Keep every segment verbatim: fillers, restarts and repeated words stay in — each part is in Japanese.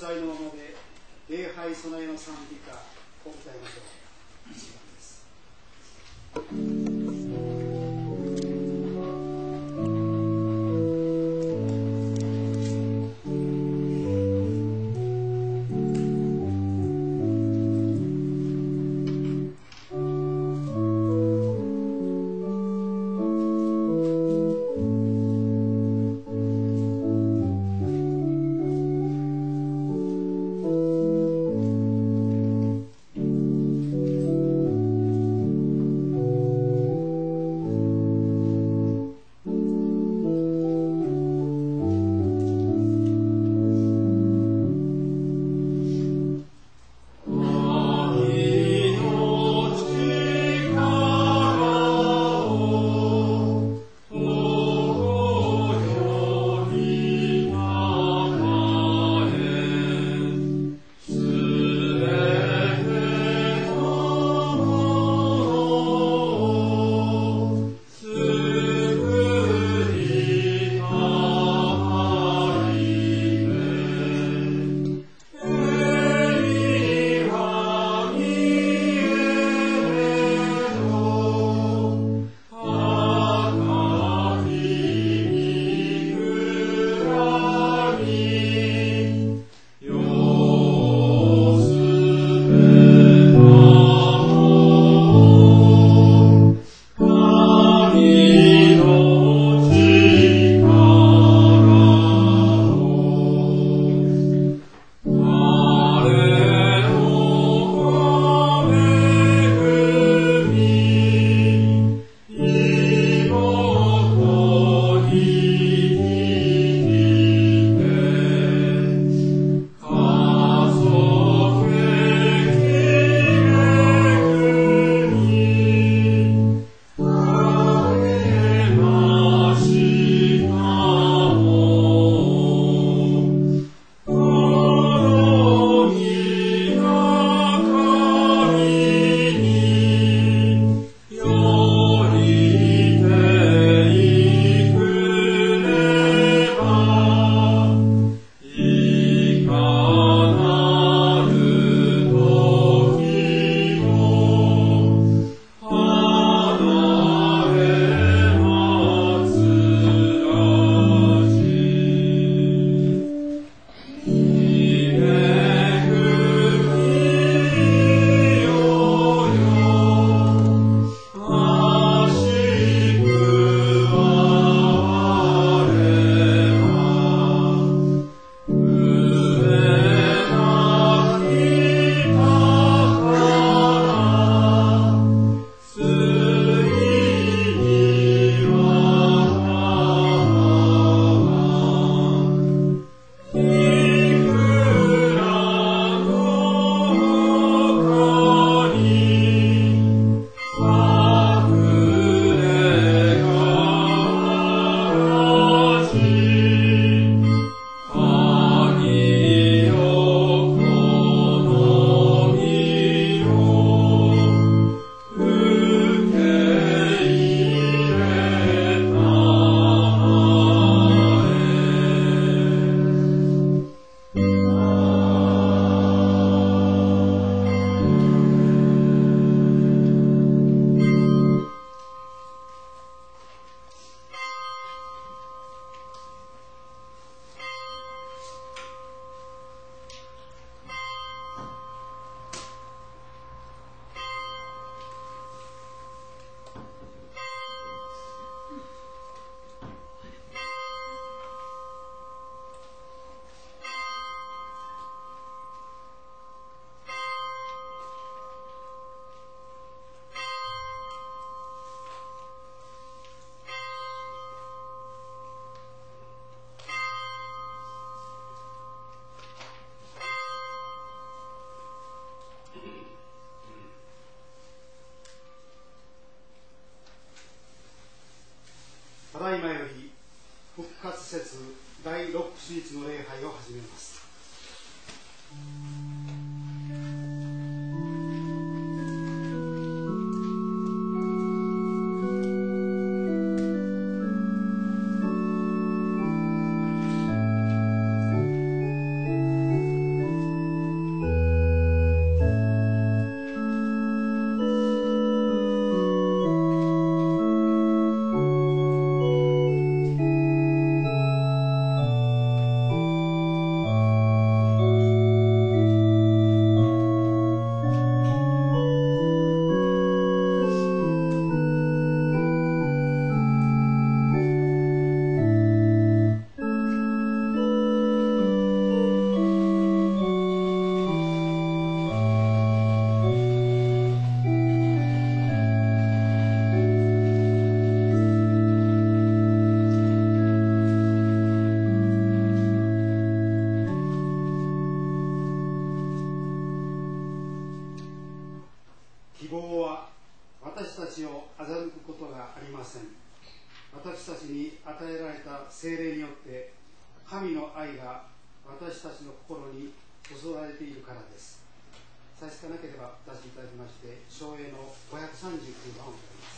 在のままで礼拝備えの賛美歌を歌いましょう。一番です。ただいまより復活節第六主日の礼拝を始めます。 たちを欺くことがありません。私たちに与えられた聖霊によって神の愛が私たちの心に注がれているからです。差し支えなければお出しいただきまして、唱詠のごひゃくさんじゅうきゅうばんを歌います。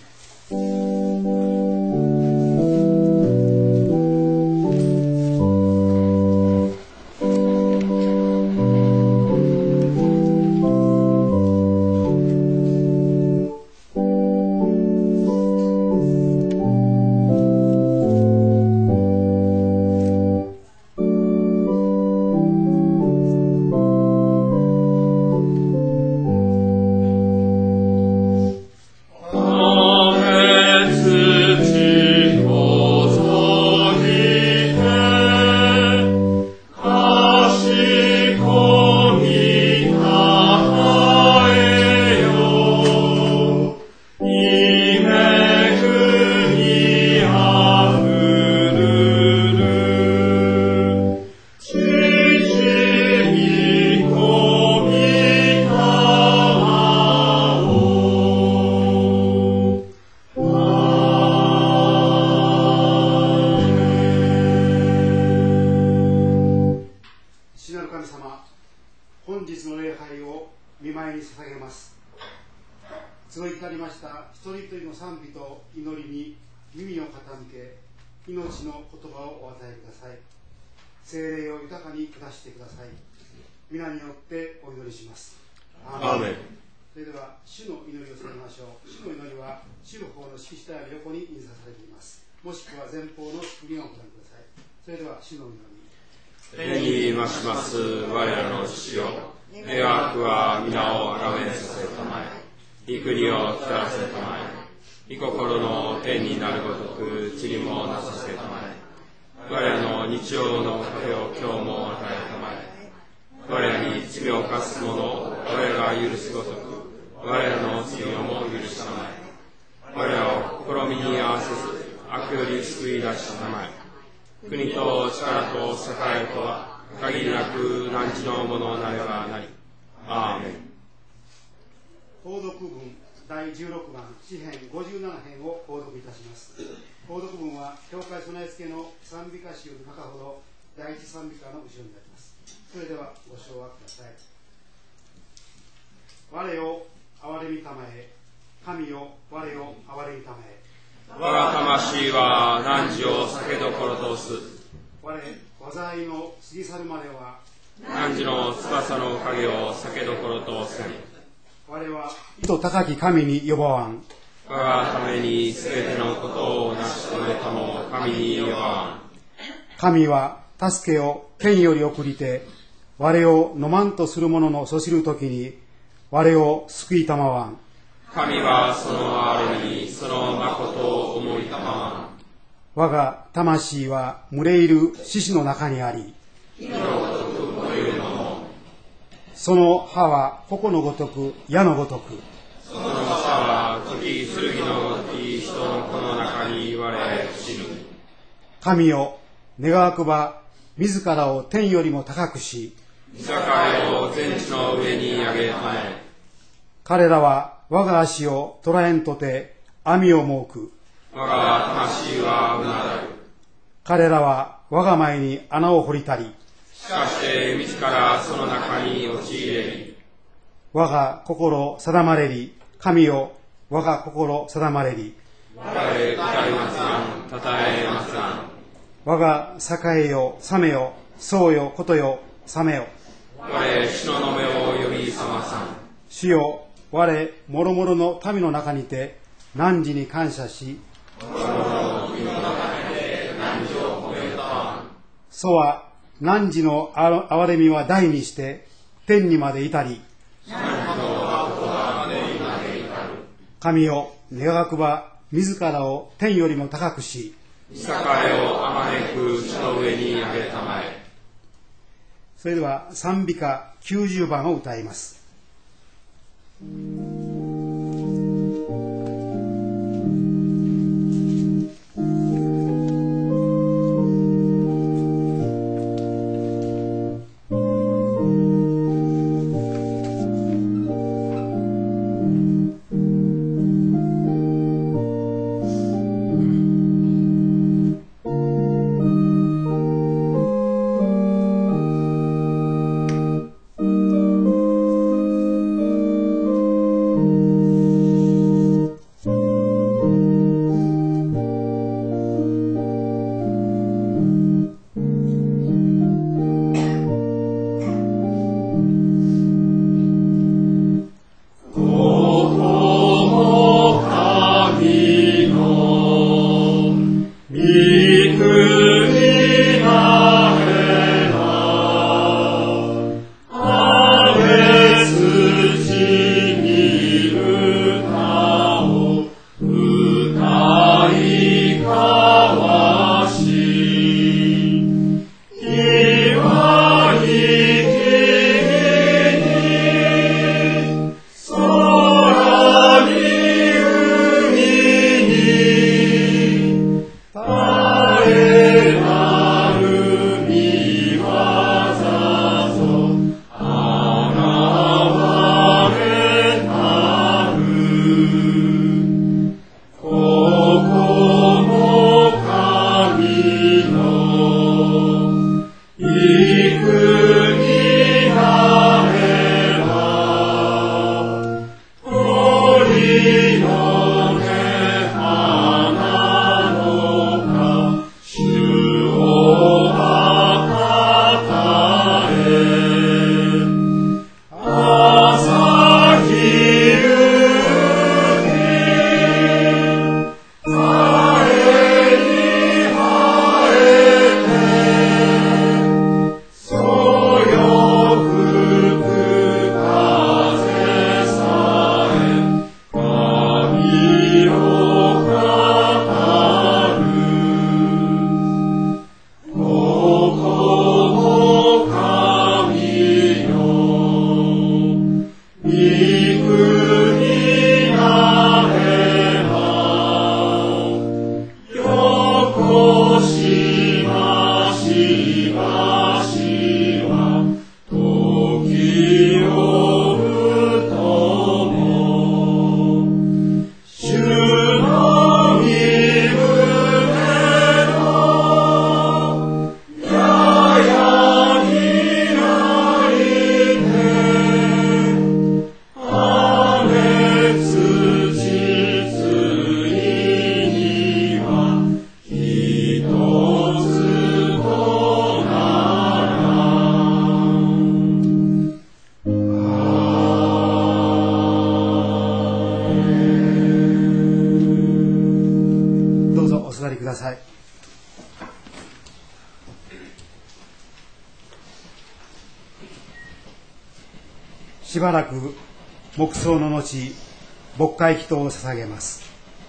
高き神に呼ばわん。 我がためにすべてのことを成し遂げたも神に呼ばわん。 神は助けを天より送りて、我を飲まんとする者のそしるときに、我を救いたまわん。 神はその哀れみ、その誠を思いたまわん。 我が魂は群れいる獅子の中にあり、 火のごとく燃えるもの。 その歯は矛のごとく矢のごとく。 その歯は時剣のごとき人の子の中に我伏る。 神よ、願わくば自らを天よりも高くし、 御境を全地の上に上げたまえ。 彼らは我が足を捕らえんとて網を設く。 我が魂はうなだる。 彼らは我が前に穴を掘りたり、 しかして自らその中に陥れり。 我が心定まれり。神よ、我が心定まれり。 我歌いますがん、たたえますがん。 我が栄よ、さめよ、そうよ、ことよ、さめよ。 我主ののめを呼び覚まさん。 主よ、我もろもろの民の中にて汝に感謝し、 もろもろの民の中にて汝を褒めたわん。 そは汝の憐れみは大にして天にまで至り、神よ、願わくば自らを天よりも高くし、 御境をあまねく地の上に上げたまえ。 それでは賛美歌きゅうじゅうばんを歌います。 ださい。しばらく黙想の後、牧会祈祷を捧げます。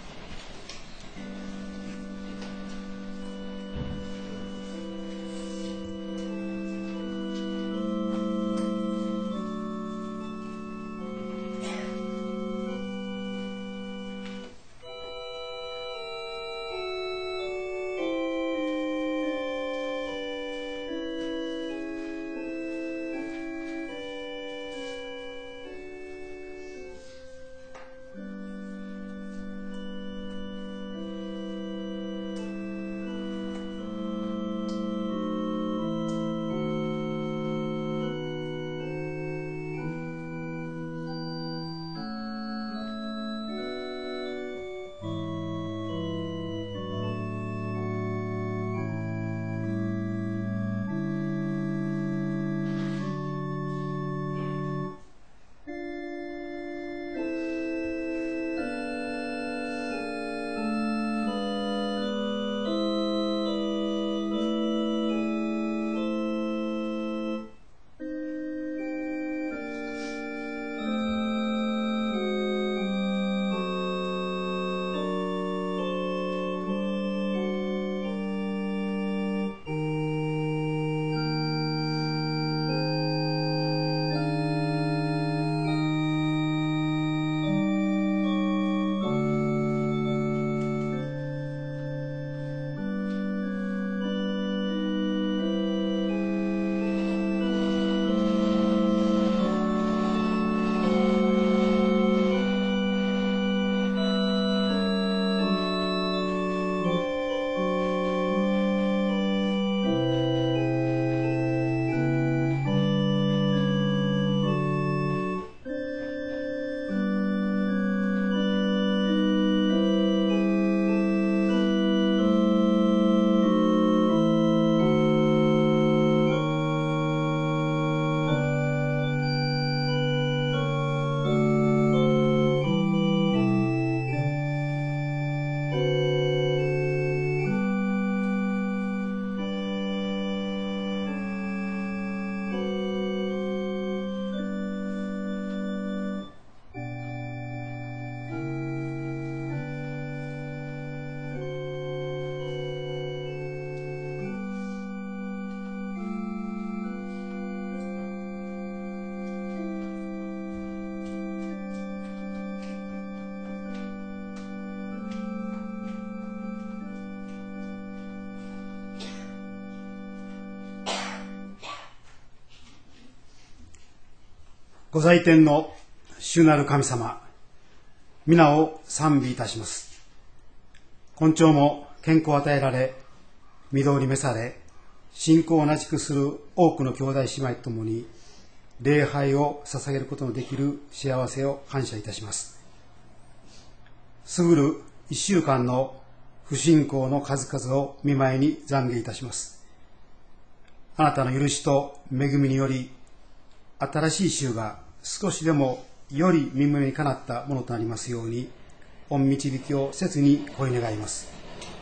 ご在天の主なる神様、皆を賛美いたします。今朝も健康を与えられ、御堂に召され、信仰を同じくする多くの兄弟姉妹とともに、礼拝を捧げることのできる幸せを感謝いたします。過ぐる一週間の不信仰の数々を見舞いに懺悔いたします。あなたの許しと恵みにより、新しい週が少しでもより身胸にかなったものとなりますように、御導きを切に恋願います。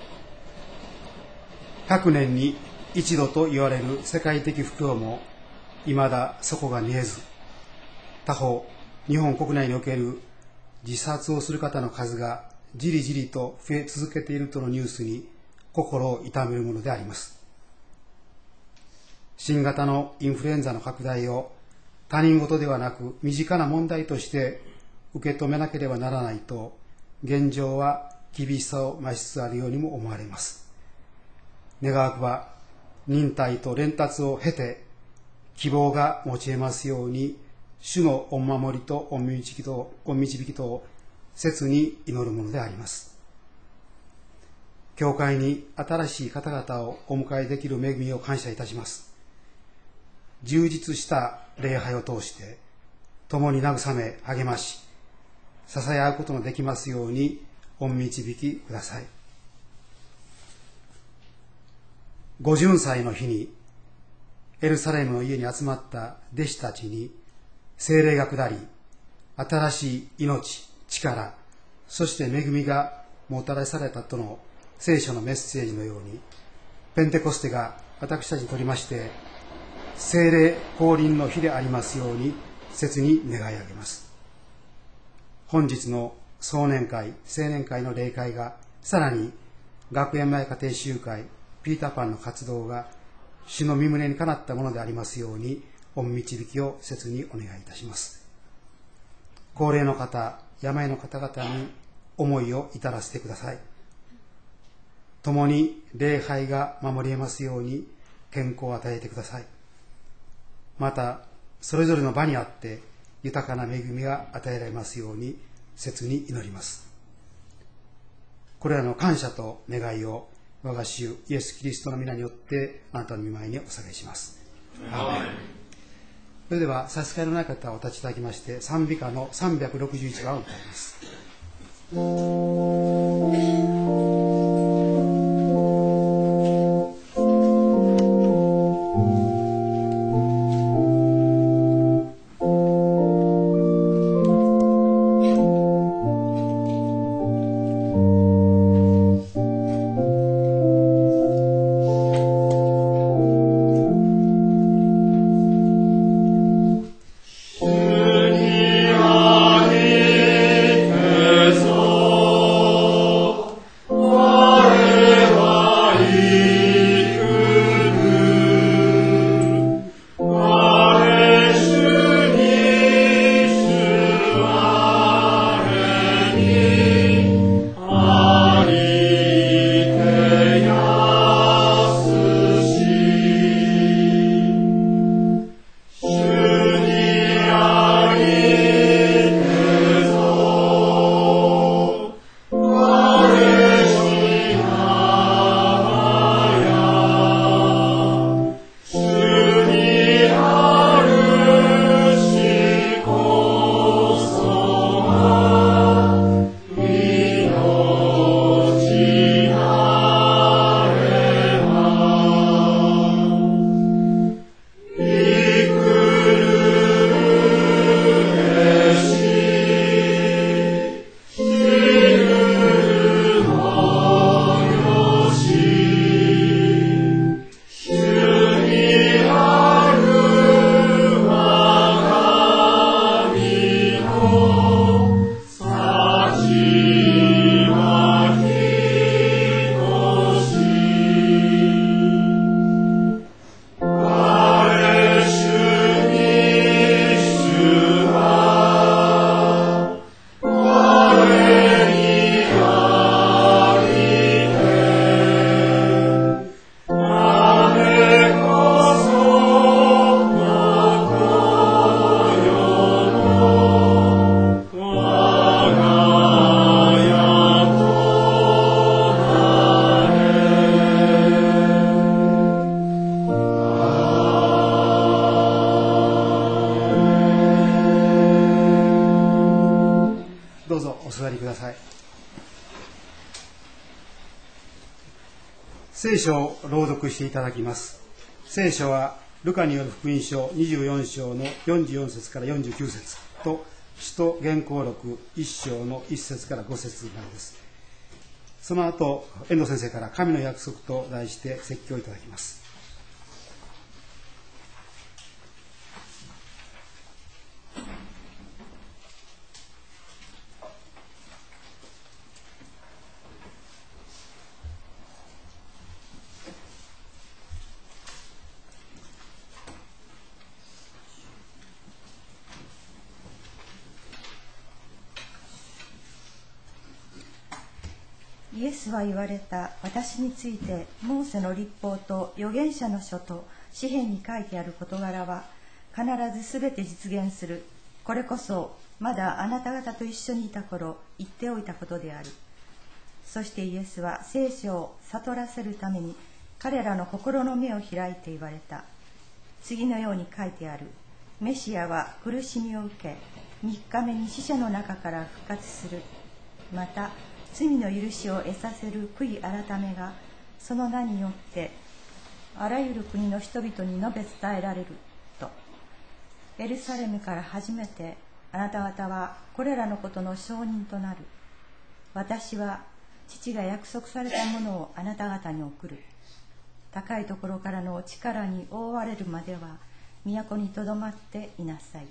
ひゃくねんに一度と言われる世界的不況もいまだ底が見えず、他方日本国内における自殺をする方の数がじりじりと増え続けているとのニュースに心を痛めるものであります。新型のインフルエンザの拡大を他人事ではなく身近な問題として受け止めなければならないと、現状は厳しさを増しつつあるようにも思われます。願わくば忍耐と連達を経て希望が持ち得ますように、主の御守りと御導きと御導きとを切に祈るものであります。教会に新しい方々をお迎えできる恵みを感謝いたします。充実した礼拝を通して共に慰め励まし支え合うことのできますようにお導きください。五巡祭の日にエルサレムの家に集まった弟子たちに聖霊が下り、新しい命、力、そして恵みがもたらされたとの聖書のメッセージのように、ペンテコステが私たちにとりまして聖霊降臨の日でありますように切に願い上げます。本日の壮年会青年会の例会が、さらに学園前家庭集会ピーターパンの活動が主の御胸にかなったものでありますように、御導きを切にお願いいたします。高齢の方、病の方々に思いを至らせてください。共に礼拝が守り得ますように健康を与えてください。またそれぞれの場にあって豊かな恵みが与えられますように切に祈ります。これらの感謝と願いを我が主イエス・キリストの皆によってあなたの御前にお捧げします。アーメン。それでは差し支えのない方はお立ちいただきまして、賛美歌のさんびゃくろくじゅういちばんを歌います。聖書を朗読していただきます。聖書はルカによる福音書にじゅうよん章のよんじゅうよん節からよんじゅうきゅう節と使徒言行録いっ章のいち節からご節までです。その後遠藤先生から神の約束と題して説教いただきます。 イエスは言われた。私についてモーセの律法と預言者の書と詩篇に書いてある事柄は必ずすべて実現する。これこそまだあなた方と一緒にいた頃言っておいたことである。そしてイエスは聖書を悟らせるために彼らの心の目を開いて言われた。次のように書いてある。メシアは苦しみを受け、みっかめに死者の中から復活する。また罪の許しを得させる悔い改めがその名によってあらゆる国の人々に述べ伝えられると。エルサレムから初めてあなた方はこれらのことの証人となる。私は父が約束されたものをあなた方に送る。高いところからの力に覆われるまでは都にとどまっていなさい。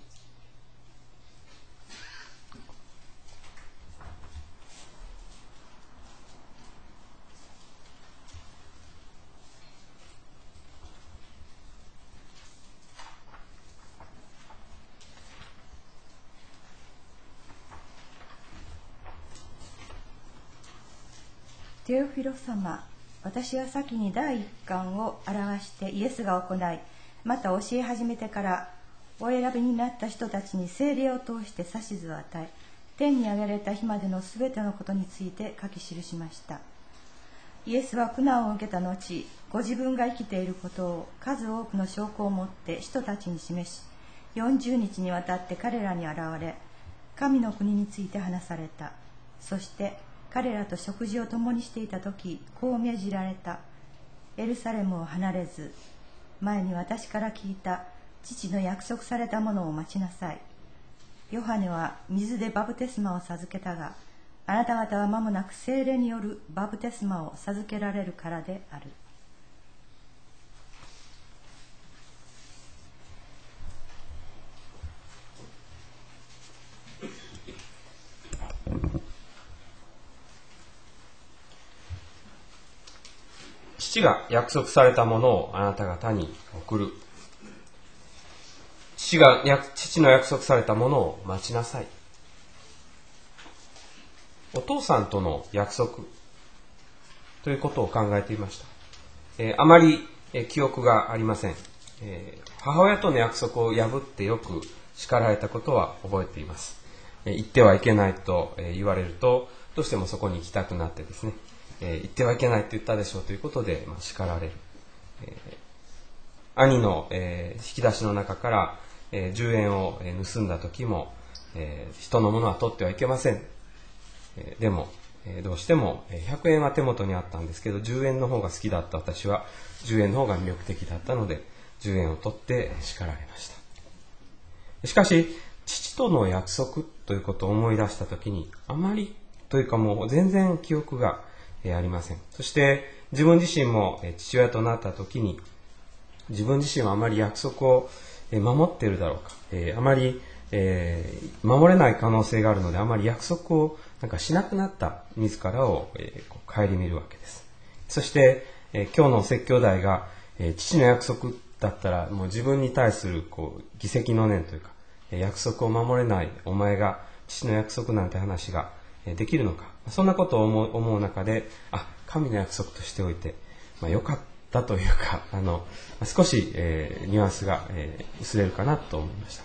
テオフィロ様、私は先に第一巻を表してイエスが行い、また教え始めてからお選びになった人たちに聖霊を通して指図を与え、天に上げられた日までのすべてのことについて書き記しました。イエスは苦難を受けた後、ご自分が生きていることを数多くの証拠を持って人たちに示し、よんじゅうにちにわたって彼らに現れ、神の国について話された。そして彼らと食事を共にしていたとき、こう命じられた。エルサレムを離れず、前に私から聞いた父の約束されたものを待ちなさい。ヨハネは水でバプテスマを授けたが、あなた方は間もなく聖霊によるバプテスマを授けられるからである。 父が約束されたものをあなた方に送る。父が、父の約束されたものを待ちなさい。お父さんとの約束ということを考えていました。えー、あまり、えー、記憶がありません、えー。母親との約束を破ってよく叱られたことは覚えています。えー、行ってはいけないと、えー、言われると、どうしてもそこに行きたくなってですね、えー、行ってはいけないと言ったでしょうということで、まあ、叱られる。えー、兄の、えー、引き出しの中から、えー、じゅうえんを、えー、盗んだ時も、えー、人のものは取ってはいけません。えー、でも、えー、どうしてもひゃくえんは手元にあったんですけど、じゅうえんの方が好きだった私はじゅうえんの方が魅力的だったので、じゅうえんを取って叱られました。しかし、父との約束ということを思い出した時に、あまりというかもう全然記憶がありません。そして自分自身も父親となった時に、自分自身はあまり約束を守っているだろうか、えー、あまり、えー、守れない可能性があるので、あまり約束をなんかしなくなった自らを、えー、顧みるわけです。そして、えー、今日の説教題が、えー、父の約束だったらもう自分に対するこう疑石の念というか、約束を守れないお前が父の約束なんて話ができるのか、そんなことを思う、思う中で、あ、神の約束としておいて、まあ、よかったというか、あの少し、えー、ニュアンスが、えー、薄れるかなと思いました。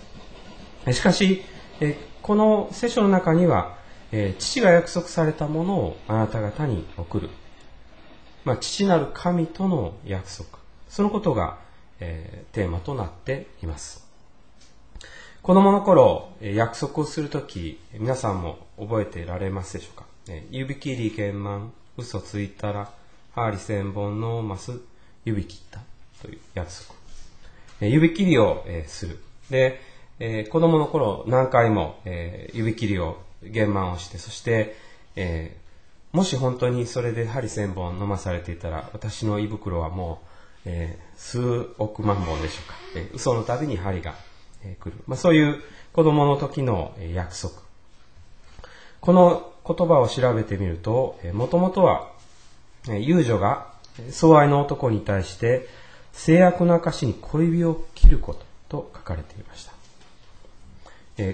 しかし、えー、この聖書の中には、えー、父が約束されたものをあなた方に送る、まあ、父なる神との約束、そのことが、えー、テーマとなっています。子供の頃、約束をするとき、皆さんも覚えていられますでしょうか。指切り玄満、嘘ついたら、針千本のます指切ったという約束。指切りをする。で、子供の頃何回も指切りを玄満をして、そして、もし本当にそれで針千本飲まされていたら、私の胃袋はもう数億万本でしょうか。嘘のたびに針が来る。まあ、そういう子供の時の約束。この言葉を調べてみると、もともとは遊女が相愛の男に対して制約の証に小指を切ることと書かれていました。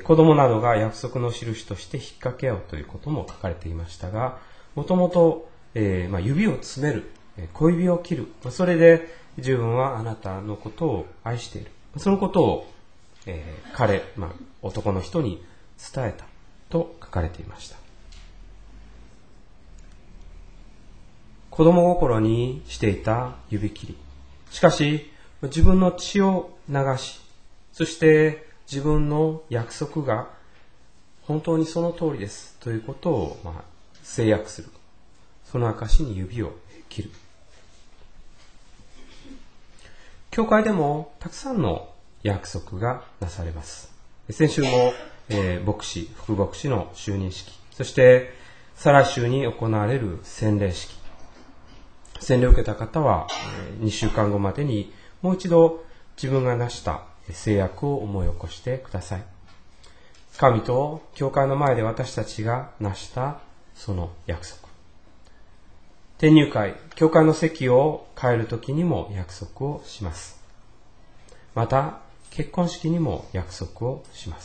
子供などが約束の印として引っ掛け合うということも書かれていましたが、もともと指を詰める、小指を切る、それで自分はあなたのことを愛している、そのことをえー、彼、まあ、男の人に伝えたと書かれていました。子供心にしていた指切り。しかし、自分の血を流し、そして自分の約束が本当にその通りですということを、まあ、制約する。その証に指を切る。教会でもたくさんの約束がなされます。先週も、えー、牧師、副牧師の就任式、そして再来週に行われる洗礼式。洗礼を受けた方はにしゅうかんごまでにもう一度自分が成した制約を思い起こしてください。神と教会の前で私たちが成したその約束。転入会、教会の席を変えるときにも約束をします。また、結婚式にも約束をします。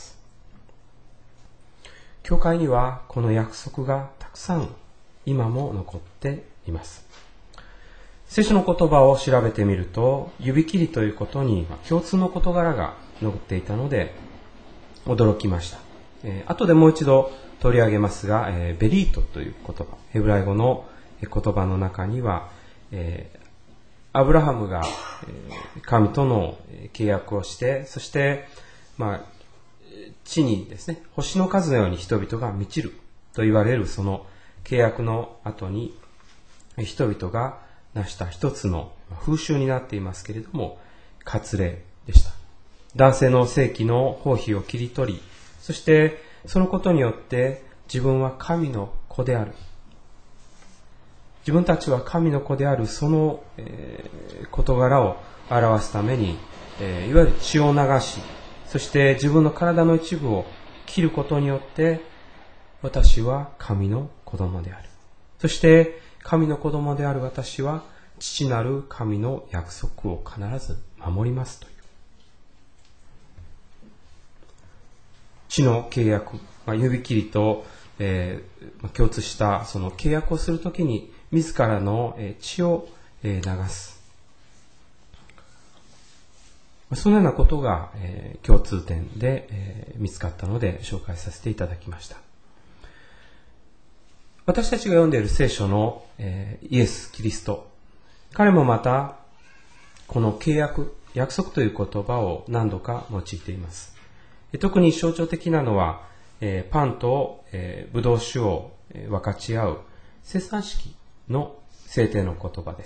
教会にはこの約束がたくさん今も残っています。聖書の言葉を調べてみると、指切りということに共通の事柄が残っていたので驚きました。えー、後でもう一度取り上げますが、えー、ベリートという言葉、ヘブライ語の言葉の中には、えー、アブラハムが神との契約をして、そして、まあ、地にですね、星の数のように人々が満ちると言われるその契約の後に、人々が成した一つの風習になっていますけれども、割礼でした。男性の性器の包皮を切り取り、そしてそのことによって自分は神の子である。自分たちは神の子であるその、えー、事柄を表すために、えー、いわゆる血を流し、そして自分の体の一部を切ることによって、私は神の子供である。そして神の子供である私は父なる神の約束を必ず守りますという。血の契約、まあ、指切りと、えー、共通したその契約をするときに自らの血を流す。そのようなことが共通点で見つかったので紹介させていただきました。私たちが読んでいる聖書のイエス・キリスト、彼もまたこの契約、約束という言葉を何度か用いています。特に象徴的なのはパンとブドウ酒を分かち合う生産式の制定の言葉です。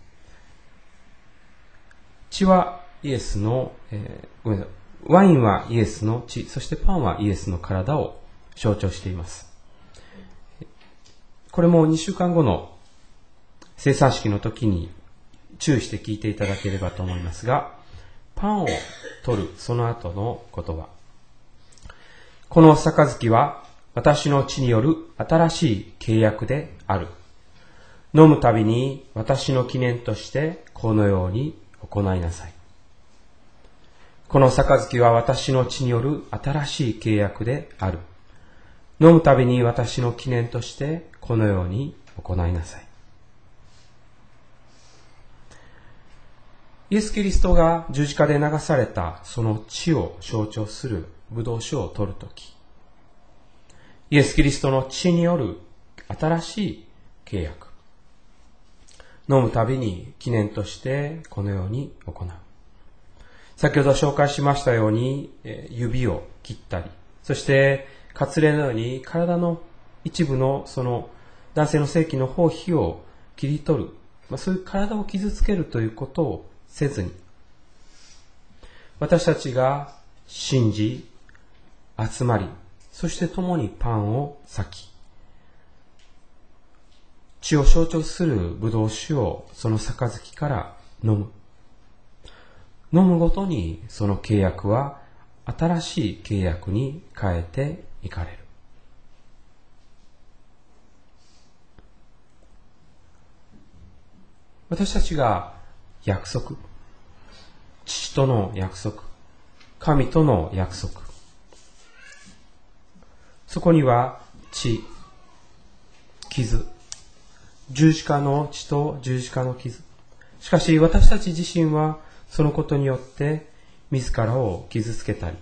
血はイエスの、えー、ごめんなさい、ワインはイエスの血、そしてパンはイエスの体を象徴しています。これもにしゅうかんごの生産式の時に注意して聞いていただければと思いますが、パンを取るその後の言葉。この杯は私の血による新しい契約である。飲むたびに私の記念としてこのように行いなさい。この杯は私の血による新しい契約である。飲むたびに私の記念としてこのように行いなさい。イエス・キリストが十字架で流されたその血を象徴するブドウ酒を取るとき、イエス・キリストの血による新しい契約、飲むたびに記念としてこのように行う。先ほど紹介しましたように、指を切ったり、そして割礼のように体の一部のその男性の性器の包皮を切り取る、まあ、そういう体を傷つけるということをせずに、私たちが信じ、集まり、そして共にパンを裂き、血を象徴するブドウ酒をその杯から飲む。飲むごとにその契約は新しい契約に変えていかれる。私たちが約束、父との約束、神との約束、そこには血、傷、十字架の血と十字架の傷。しかし私たち自身はそのことによって自らを傷つけたり、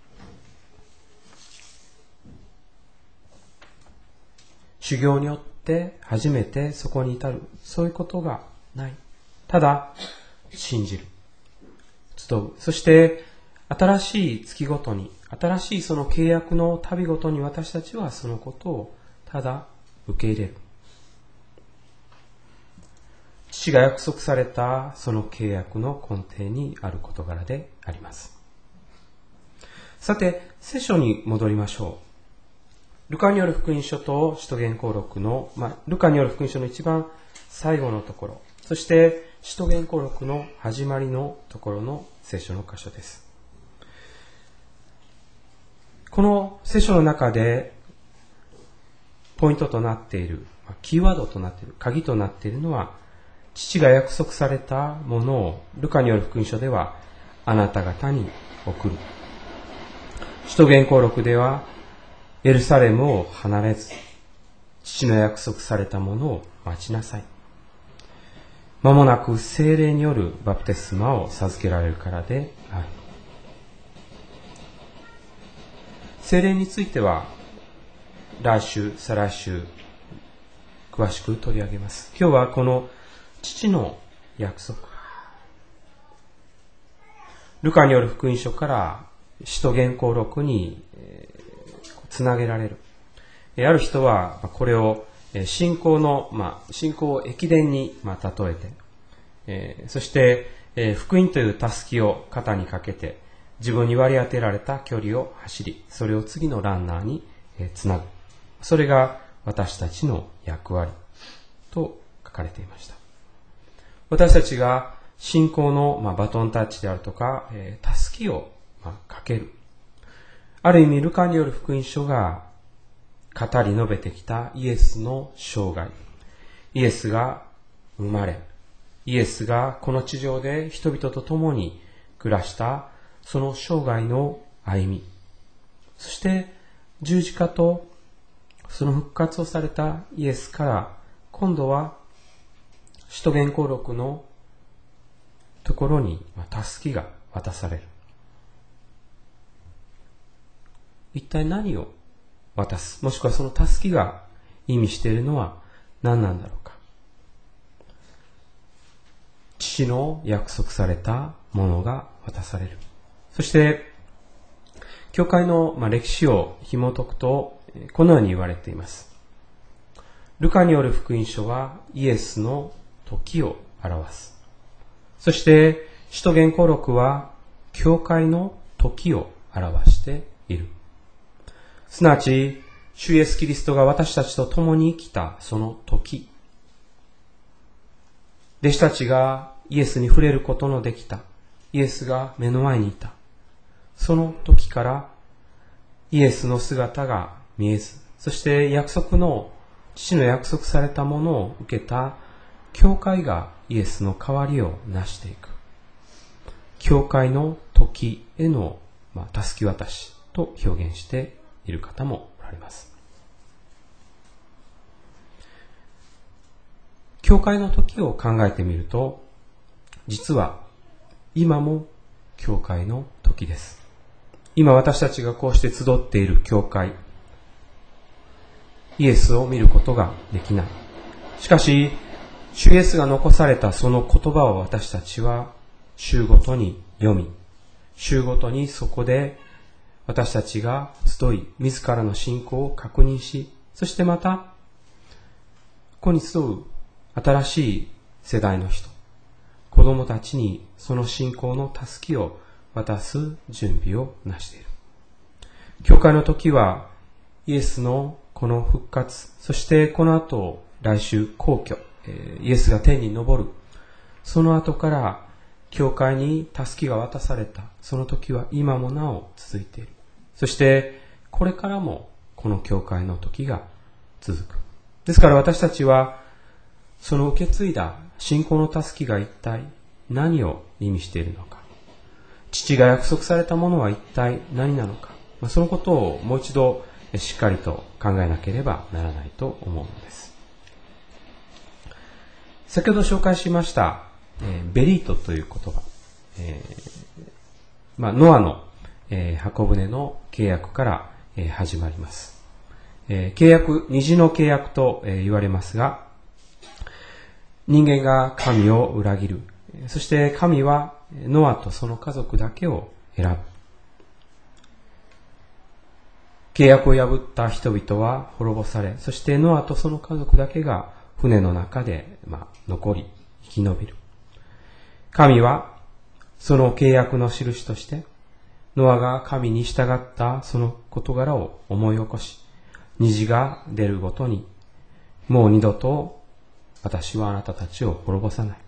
修行によって初めてそこに至る、そういうことがない。ただ信じる、集う。そして新しい月ごとに、新しいその契約の旅ごとに私たちはそのことをただ受け入れる。父が約束されたその契約の根底にある事柄であります。さて、聖書に戻りましょう。 ルカによる福音書と使徒言行録の、まあ、ルカによる福音書の一番最後のところ、そして使徒言行録の始まりのところの聖書の箇所です。この聖書の中でポイントとなっている、キーワードとなっている、鍵となっているのは、父が約束されたものをルカによる福音書ではあなた方に送る。使徒言行録ではエルサレムを離れず、父の約束されたものを待ちなさい。間もなく聖霊によるバプテスマを授けられるからである。聖霊については来週、再来週詳しく取り上げます。今日はこの父の約束、ルカによる福音書から使徒言行録につなげられる。ある人はこれを信仰の、まあ、信仰を駅伝に、まあ、例えて、えー、そして、えー、福音というたすきを肩にかけて自分に割り当てられた距離を走り、それを次のランナーに、えー、つなぐ。それが私たちの役割と書かれていました。私たちが信仰の、まあ、バトンタッチであるとか、えー、たすきを、まあ、かける。ある意味ルカによる福音書が語り述べてきたイエスの生涯、イエスが生まれ、イエスがこの地上で人々と共に暮らしたその生涯の歩み、そして十字架とその復活をされたイエスから今度は使徒言行録のところにたすきが渡される。一体何を渡す、もしくはそのたすきが意味しているのは何なんだろうか。父の約束されたものが渡される。そして教会の歴史を紐解くとこのように言われています。ルカによる福音書はイエスの時を表す。そして使徒言行録は教会の時を表している。すなわち、主イエスキリストが私たちと共に生きたその時、弟子たちがイエスに触れることのできた、イエスが目の前にいた、その時からイエスの姿が見えず、そして約束の、父の約束されたものを受けた教会がイエスの代わりを成していく。教会の時への、まあ、たすき渡しと表現している方もおられます。教会の時を考えてみると、実は今も教会の時です。今私たちがこうして集っている教会、イエスを見ることができない。しかし、主イエスが残されたその言葉を私たちは週ごとに読み、週ごとにそこで私たちが集い、自らの信仰を確認し、そしてまた、ここに集う新しい世代の人、子供たちにその信仰のたすきを渡す準備をなしている。教会の時はイエスのこの復活、そしてこの後来週皇居、イエスが天に昇る、その後から教会にたすきが渡された、その時は今もなお続いている。そしてこれからもこの教会の時が続く。ですから私たちはその受け継いだ信仰のたすきが一体何を意味しているのか、父が約束されたものは一体何なのか、そのことをもう一度しっかりと考えなければならないと思うのです。先ほど紹介しました、えー、ベリートという言葉、えーまあ、ノアの、えー、箱舟の契約から、えー、始まります。えー、契約、虹の契約と、えー、言われますが、人間が神を裏切る。そして神はノアとその家族だけを選ぶ。契約を破った人々は滅ぼされ、そしてノアとその家族だけが船の中で、まあ、残り生き延びる。神はその契約の印としてノアが神に従ったその事柄を思い起こし、 虹が出るごとに、もう二度と私はあなたたちを滅ぼさない。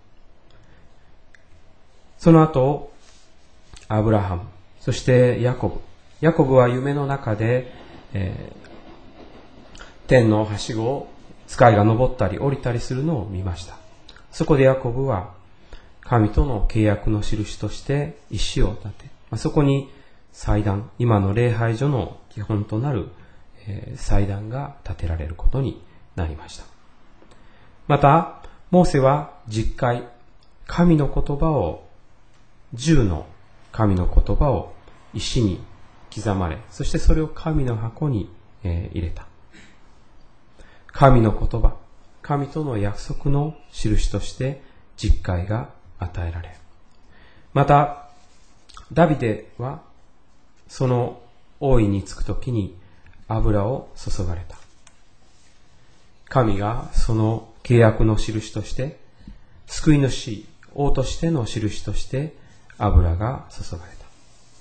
その後、アブラハム、そしてヤコブ。ヤコブは夢の中で、えー、天のはしごを使いが登ったり降りたりするのを見ました。そこでヤコブは神との契約の印として石を立て、そこに祭壇、今の礼拝所の基本となる祭壇が建てられることになりました。また、モーセは十回、神の言葉を、十の神の言葉を石に刻まれ、そしてそれを神の箱に入れた。神の言葉、神との約束の印として十回が与えられる。また、ダビデはその王位につくときに油を注がれた。神がその契約の印として、救い主、王としての印として油が注がれた。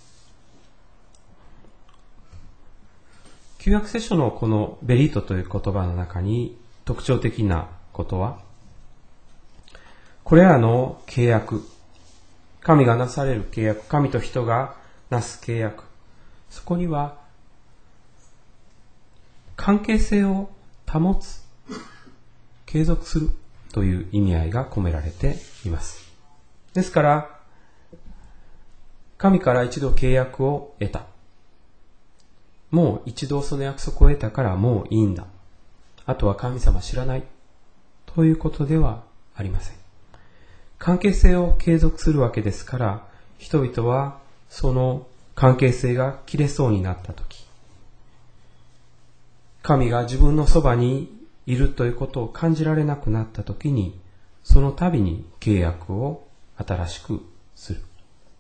旧約聖書のこのベリートという言葉の中に特徴的なことは、これらの契約、神がなされる契約、神と人がなす契約、そこには関係性を保つ、継続するという意味合いが込められています。ですから、神から一度契約を得た。もう一度その約束を得たからもういいんだ。あとは神様知らない。ということではありません。関係性を継続するわけですから、人々はその関係性が切れそうになったとき、神が自分のそばにいるということを感じられなくなったときに、その度に契約を新しくする。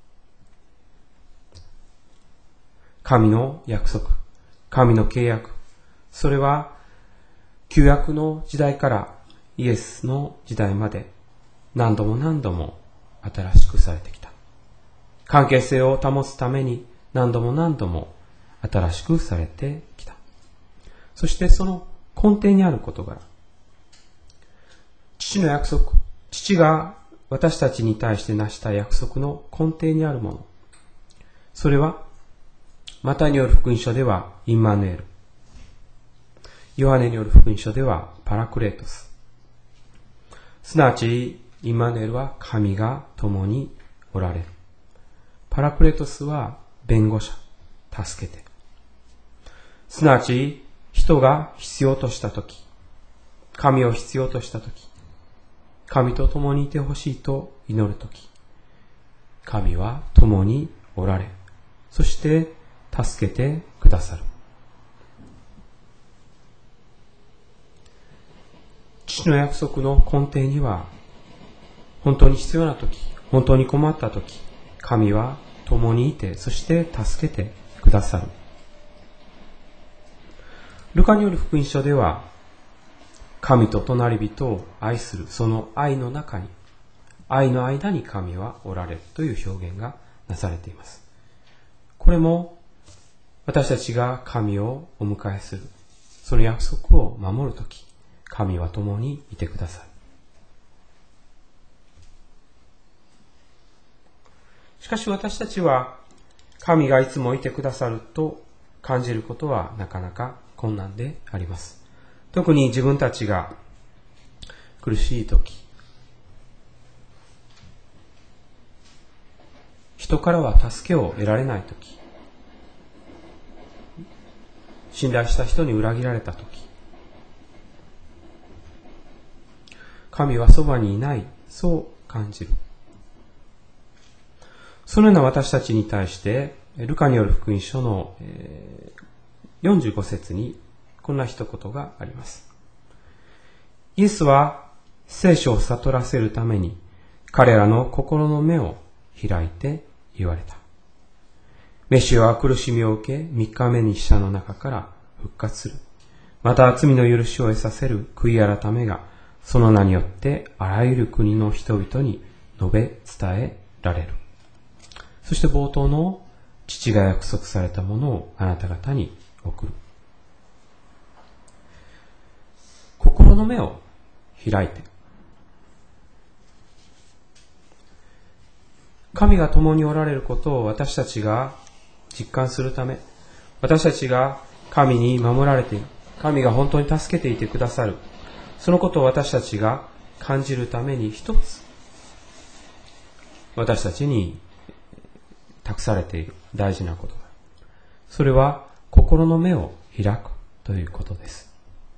神の約束、神の契約、それは旧約の時代からイエスの時代まで何度も何度も新しくされてきた。関係性を保つために何度も何度も新しくされてきた。そしてその根底にある事柄、父の約束、父が私たちに対して成した約束の根底にあるもの、それはマタイによる福音書ではインマヌエル、ヨハネによる福音書ではパラクレートス、すなわちインマヌエルは神が共におられる。パラクレートスは弁護者、助けて。すなわち人が必要としたとき、神を必要としたとき、神と共にいてほしいと祈るとき、神は共におられ、そして助けてくださる。父の約束の根底には、本当に必要なとき、本当に困ったとき、神は共にいて、そして助けてくださる。ルカによる福音書では、神と隣人を愛する、その愛の中に、愛の間に神はおられるという表現がなされています。これも、私たちが神をお迎えする、その約束を守るとき、神は共にいてくださる。しかし私たちは、神がいつもいてくださると感じることはなかなか困難であります。特に自分たちが苦しいとき、人からは助けを得られないとき、信頼した人に裏切られたとき、神はそばにいない、そう感じる。そのような私たちに対して、ルカによる福音書のよんじゅうご節にこんな一言があります。イエスは聖書を悟らせるために彼らの心の目を開いて言われた。メシアは苦しみを受け、三日目に死者の中から復活する。また罪の許しを得させる悔い改めが、その名によってあらゆる国の人々に述べ伝えられる。そして冒頭の父が約束されたものをあなた方に送る。 心の目を開いて、神が共におられることを私たちが実感するため、私たちが神に守られている、神が本当に助けていてくださる、そのことを私たちが感じるために一つ、私たちに託されている大事なことが、それは心の目を開くということです。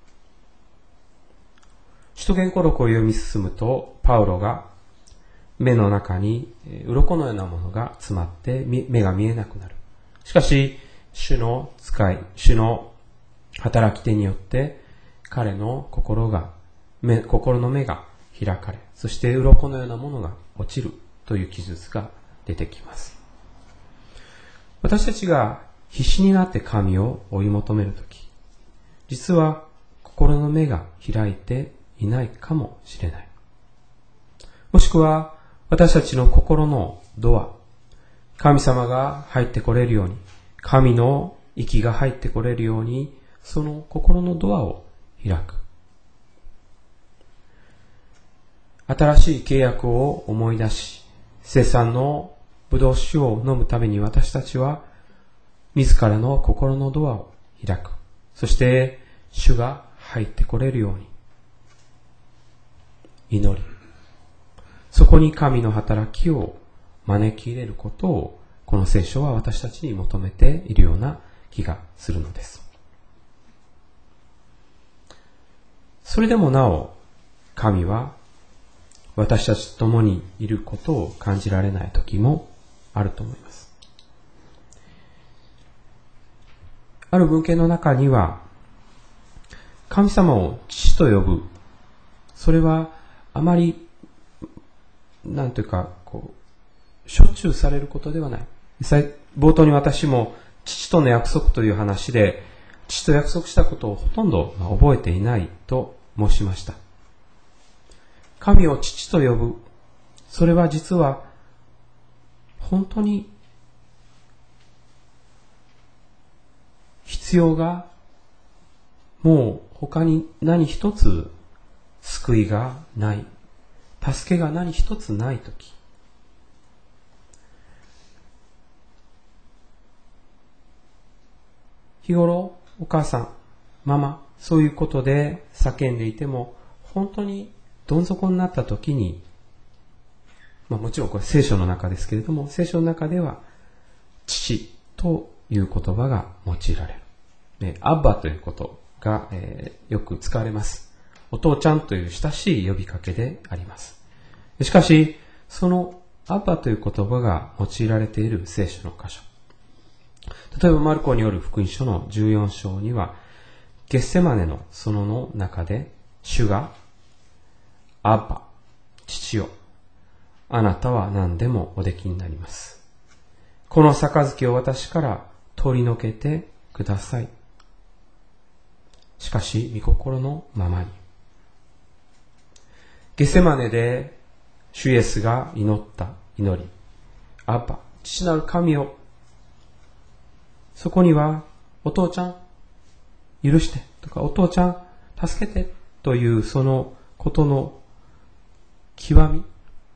使徒言語録を読み進むと、パウロが目の中に鱗のようなものが詰まって目が見えなくなる。しかし、主の使い、主の働き手によって彼の心が、目心の目が開かれ、そして鱗のようなものが落ちるという記述が出てきます。私たちが必死になって神を追い求めるとき、実は心の目が開いていないかもしれない。もしくは私たちの心のドア、神様が入ってこれるように、神の息が入ってこれるように、その心のドアを開く。新しい契約を思い出し、生産のブドウ酒を飲むために私たちは、自らの心のドアを開く。そして、主が入ってこれるように、祈り、そこに神の働きを招き入れることを、この聖書は私たちに求めているような気がするのです。それでもなお、神は私たちと共にいることを感じられない時もあると思います。ある文献の中には、神様を父と呼ぶ、それはあまりなんというか、こう、しょっちゅうされることではない。冒頭に私も父との約束という話で、父と約束したことをほとんど覚えていないと申しました。神を父と呼ぶ。それは実は、本当に必要が、もう他に何一つ救いがない。助けが何一つないとき、日頃お母さん、ママ、そういうことで叫んでいても、本当にどん底になったときに、まあ、もちろんこれ聖書の中ですけれども、聖書の中では父という言葉が用いられる。ね、アッバということが、えー、よく使われます。お父ちゃんという親しい呼びかけであります。しかし、そのアッバという言葉が用いられている聖書の箇所。例えば、マルコによる福音書のじゅうよん章には、ゲッセマネの園の中で、主が、アッバ、父よ、あなたは何でもおできになります。この杯を私から取り除けてください。しかし、御心のままに。ゲセマネで主イエスが祈った祈り、アッバ、父なる神よ、そこにはお父ちゃん許してとかお父ちゃん助けてというそのことの極み、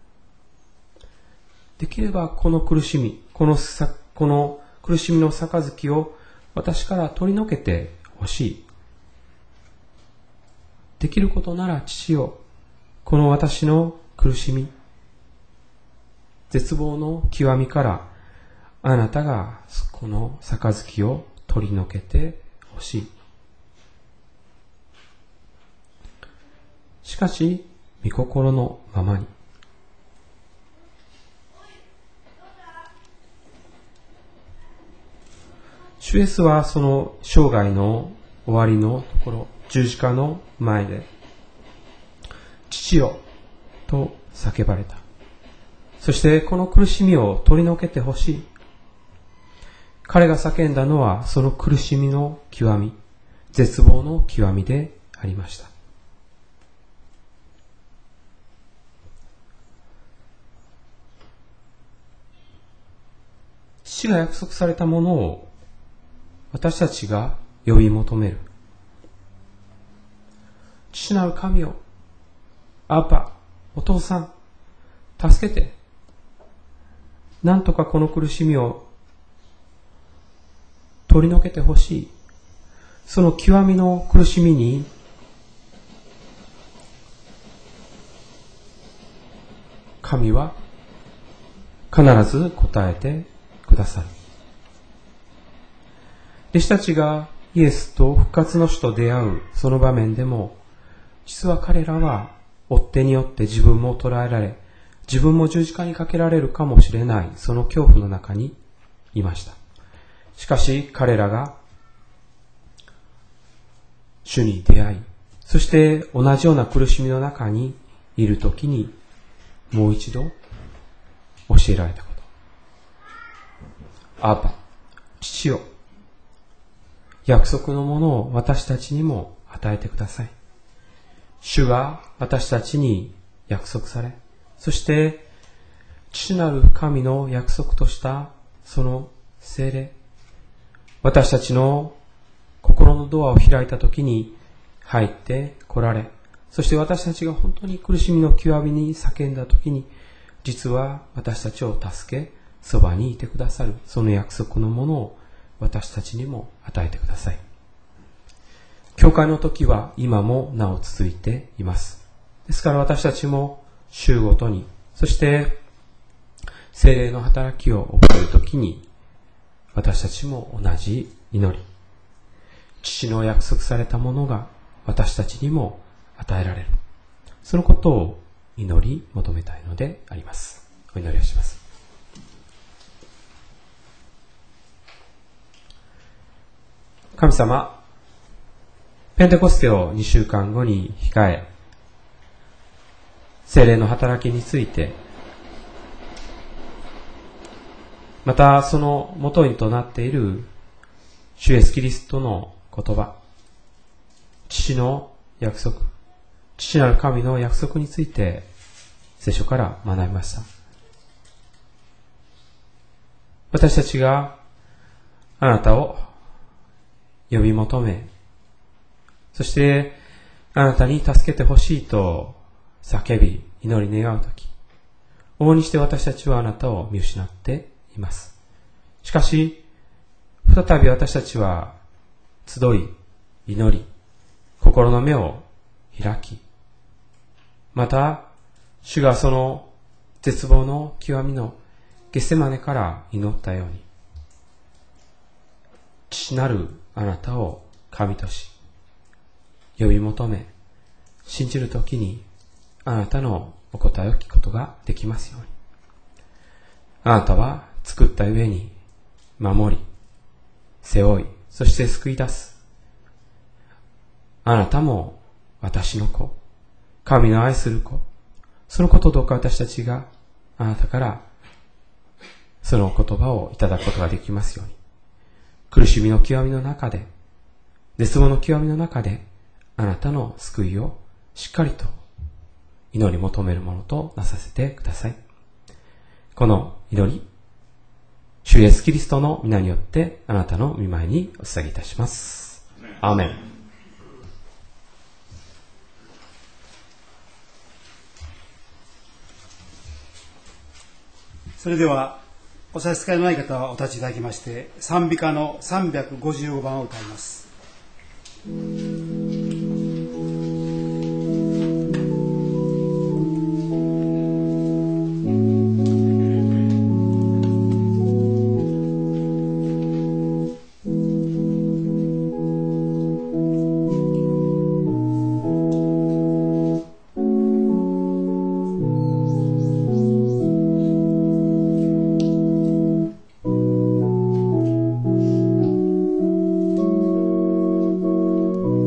できればこの苦しみ、このさこの苦しみの杯を私から取り除けてほしい。できることなら父よ、この私の苦しみ、絶望の極みからあなたがこの杯を取り除けてほしい。しかし、御心のままに。主イエスはその生涯の終わりのところ、十字架の前で、父よと叫ばれた。そしてこの苦しみを取り除けてほしい。彼が叫んだのはその苦しみの極み、絶望の極みでありました。父が約束されたものを私たちが呼び求める。父父なる神よ、アパ、お父さん、助けて、なんとかこの苦しみを取り除けてほしい。その極みの苦しみに神は必ず答えてくださる。弟子たちがイエスと復活の主と出会うその場面でも、実は彼らは追っ手によって自分も捕らえられ、自分も十字架にかけられるかもしれないその恐怖の中にいました。しかし彼らが主に出会い、そして同じような苦しみの中にいるときにもう一度教えられたこと。アーパ、父よ、約束のものを私たちにも与えてください。主が私たちに約束され、そして父なる神の約束としたその聖霊、私たちの心のドアを開いたときに入って来られ、そして私たちが本当に苦しみの極みに叫んだときに、実は私たちを助け、そばにいてくださるその約束のものを私たちにも与えてください。教会の時は今もなお続いています。ですから私たちも週ごとに、そして聖霊の働きを覚えるときに、私たちも同じ祈り、父の約束されたものが私たちにも与えられる、そのことを祈り求めたいのであります。お祈りをします。神様、ペンテコステをにしゅうかんごに控え、聖霊の働きについて、またその元にとなっている主イエスキリストの言葉、父の約束、父なる神の約束について聖書から学びました。私たちがあなたを呼び求め、そしてあなたに助けてほしいと叫び祈り願うとき、往々にして私たちはあなたを見失っています。しかし再び私たちは集い祈り、心の目を開き、また主がその絶望の極みのゲセマネから祈ったように、父なるあなたを神とし呼び求め信じるときに、あなたのお答えを聞くことができますように。あなたは作った上に守り背負い、そして救い出す。あなたも私の子、神の愛する子、そのことをどうか私たちがあなたからその言葉をいただくことができますように。苦しみの極みの中で、絶望の極みの中で、あなたの救いをしっかりと祈り求めるものとなさせてください。この祈り、主イエスキリストの皆によってあなたの御前にお捧げいたします。アーメン。 それではお差し支えのない方はお立ちいただきまして、賛美歌のさんびゃくごじゅうごばんを歌います。 「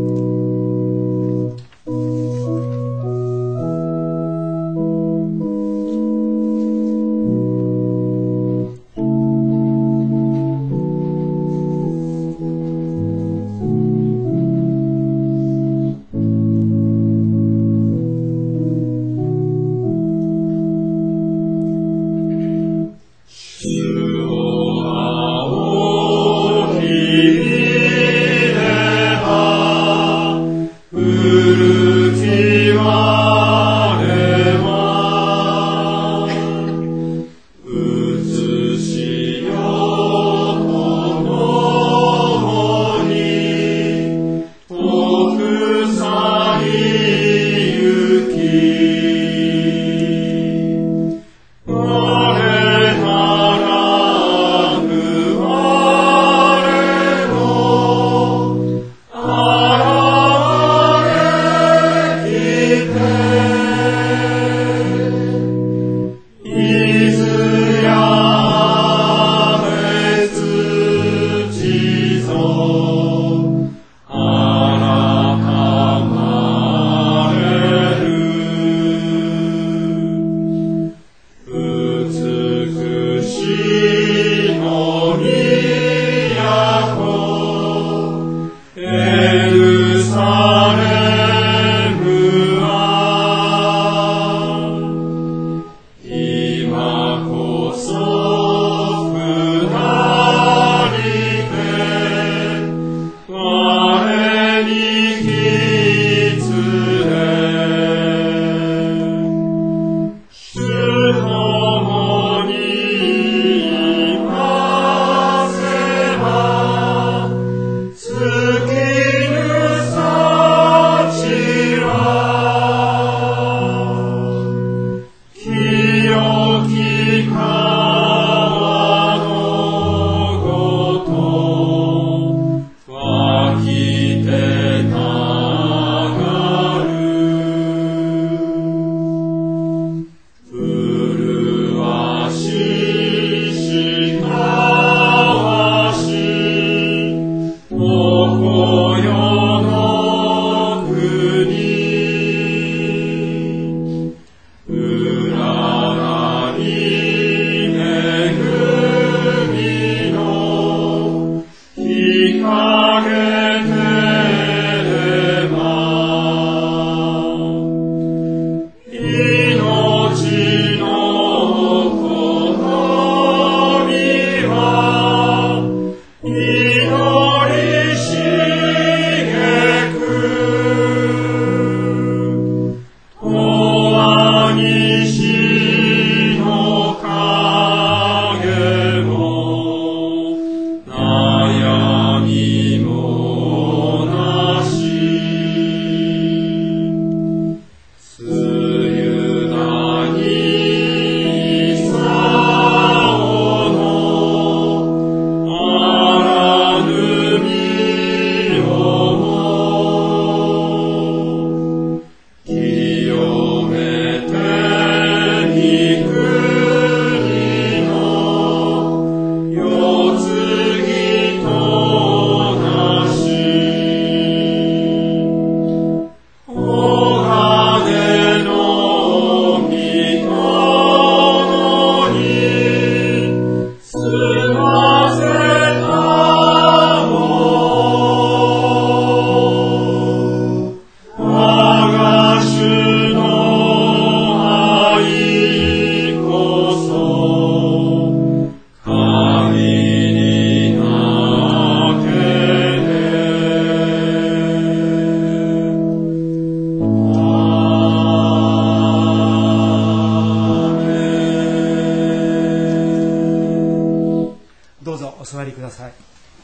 座りください。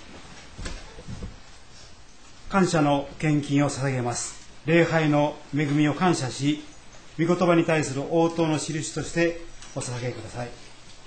感謝の献金を捧げます。礼拝の恵みを感謝し、御言葉に対する応答の印としてお捧げください。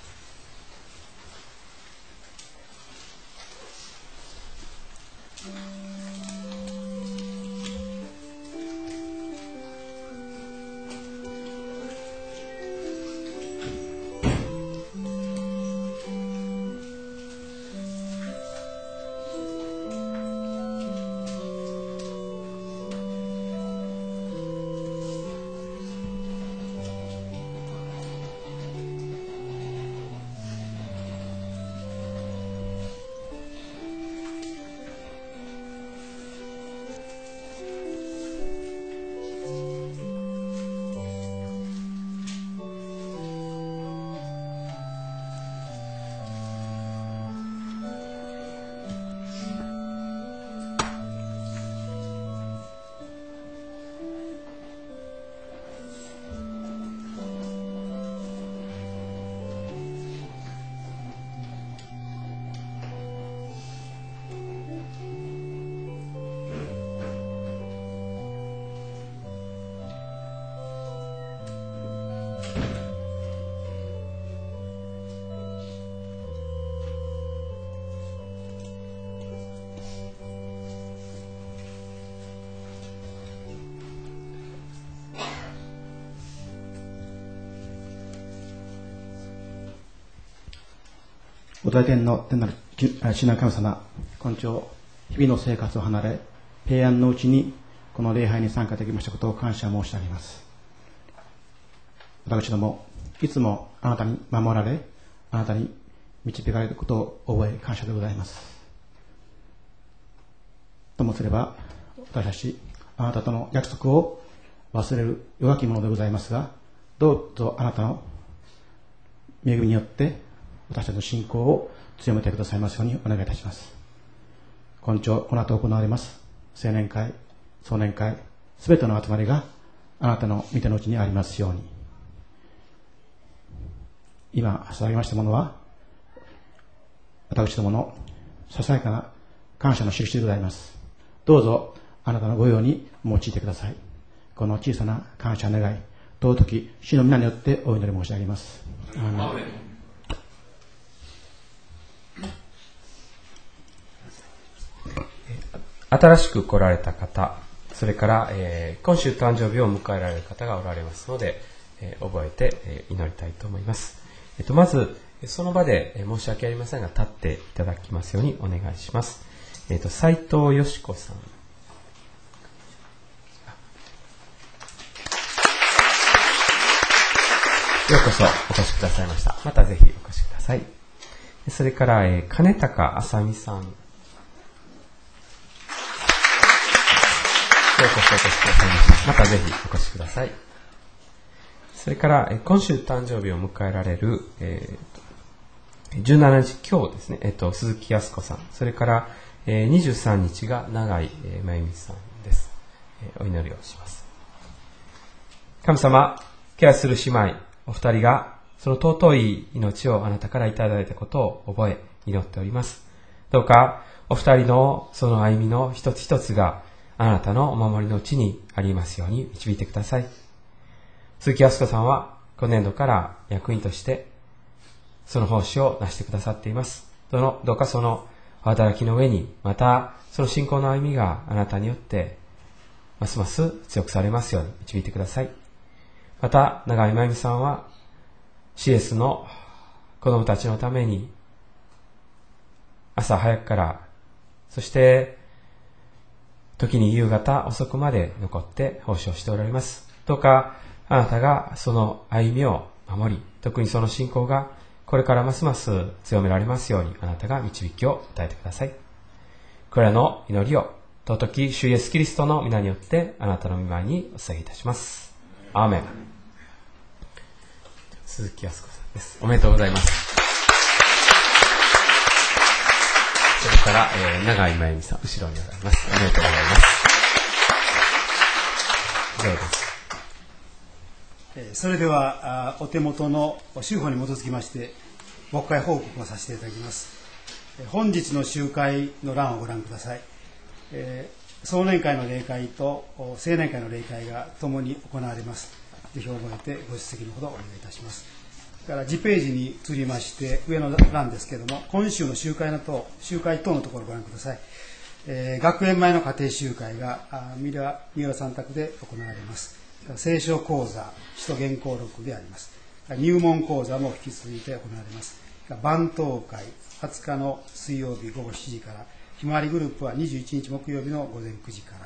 お大天の天なる主なる神様、今朝日々の生活を離れ平安のうちにこの礼拝に参加できましたことを感謝申し上げます。私どもいつもあなたに守られ、あなたに導かれることを覚え感謝でございます。ともすれば私たちあなたとの約束を忘れる弱き者でございますが、どうぞあなたの恵みによって私たちの信仰を強めてくださいますようにお願いいたします。今朝この後行われます青年会、壮年会、すべての集まりがあなたの御手のうちにありますように。今捧げましたものは私どものささやかな感謝の印でございます。どうぞあなたのご用に用いてください。この小さな感謝願い、尊き主の皆によってお祈り申し上げます。アーメン。 新しく来られた方、それから、えー、今週誕生日を迎えられる方がおられますので、えー、覚えて、えー、祈りたいと思います。えっと、まずその場で、えー、申し訳ありませんが立っていただきますようにお願いします。えっと、斉藤よし子さん、ようこそお越しくださいました。またぜひお越しください。それから、えー、金高あさみさん、ようこそお越しくださいました。またぜひお越しください。それから、えー、今週誕生日を迎えられる、えー、じゅうしちにち今日ですね、えー、と鈴木康子さん、それから、えー、にじゅうさんにちが永井、えー、真由美さんです。えー、お祈りをします。神様、ケアする姉妹お二人がその尊い命をあなたからいただいたことを覚え祈っております。どうかお二人のその歩みの一つ一つがあなたのお守りのうちにありますように導いてください。鈴木康子さんは今年度から役員としてその奉仕をなしてくださっています。どのどうかその働きの上に、またその信仰の歩みがあなたによってますます強くされますように導いてください。また永井真由美さんは シーエス の子供たちのために朝早くから、そして時に夕方遅くまで残って奉仕をしておられます。どうかあなたがその歩みを守り、特にその信仰がこれからますます強められますようにあなたが導きを与えてください。これらの祈りを尊き主イエスキリストの皆によってあなたの御前にお捧げいたします。アーメン。鈴木康子さんです。おめでとうございます。それから、えー、永井真由美さん、後ろにおられます。おめでとうございます。以上です。 それではお手元の州法に基づきまして牧会報告をさせていただきます。 本日の集会の欄をご覧ください。えー、壮年会の例会と青年会の例会がともに行われます。ぜひ覚えてご出席のほどお願いいたします。それから次ページに移りまして、上の欄ですけれども、今週の集会の等、集会等のところをご覧ください。えー、学園前の家庭集会が三浦三浦さん宅で行われます。聖書講座、使徒原稿録であります。入門講座も引き続いて行われます。晩祷会、はつかの水曜日午後しちじから、ひまわりグループはにじゅういちにち木曜日の午前くじから、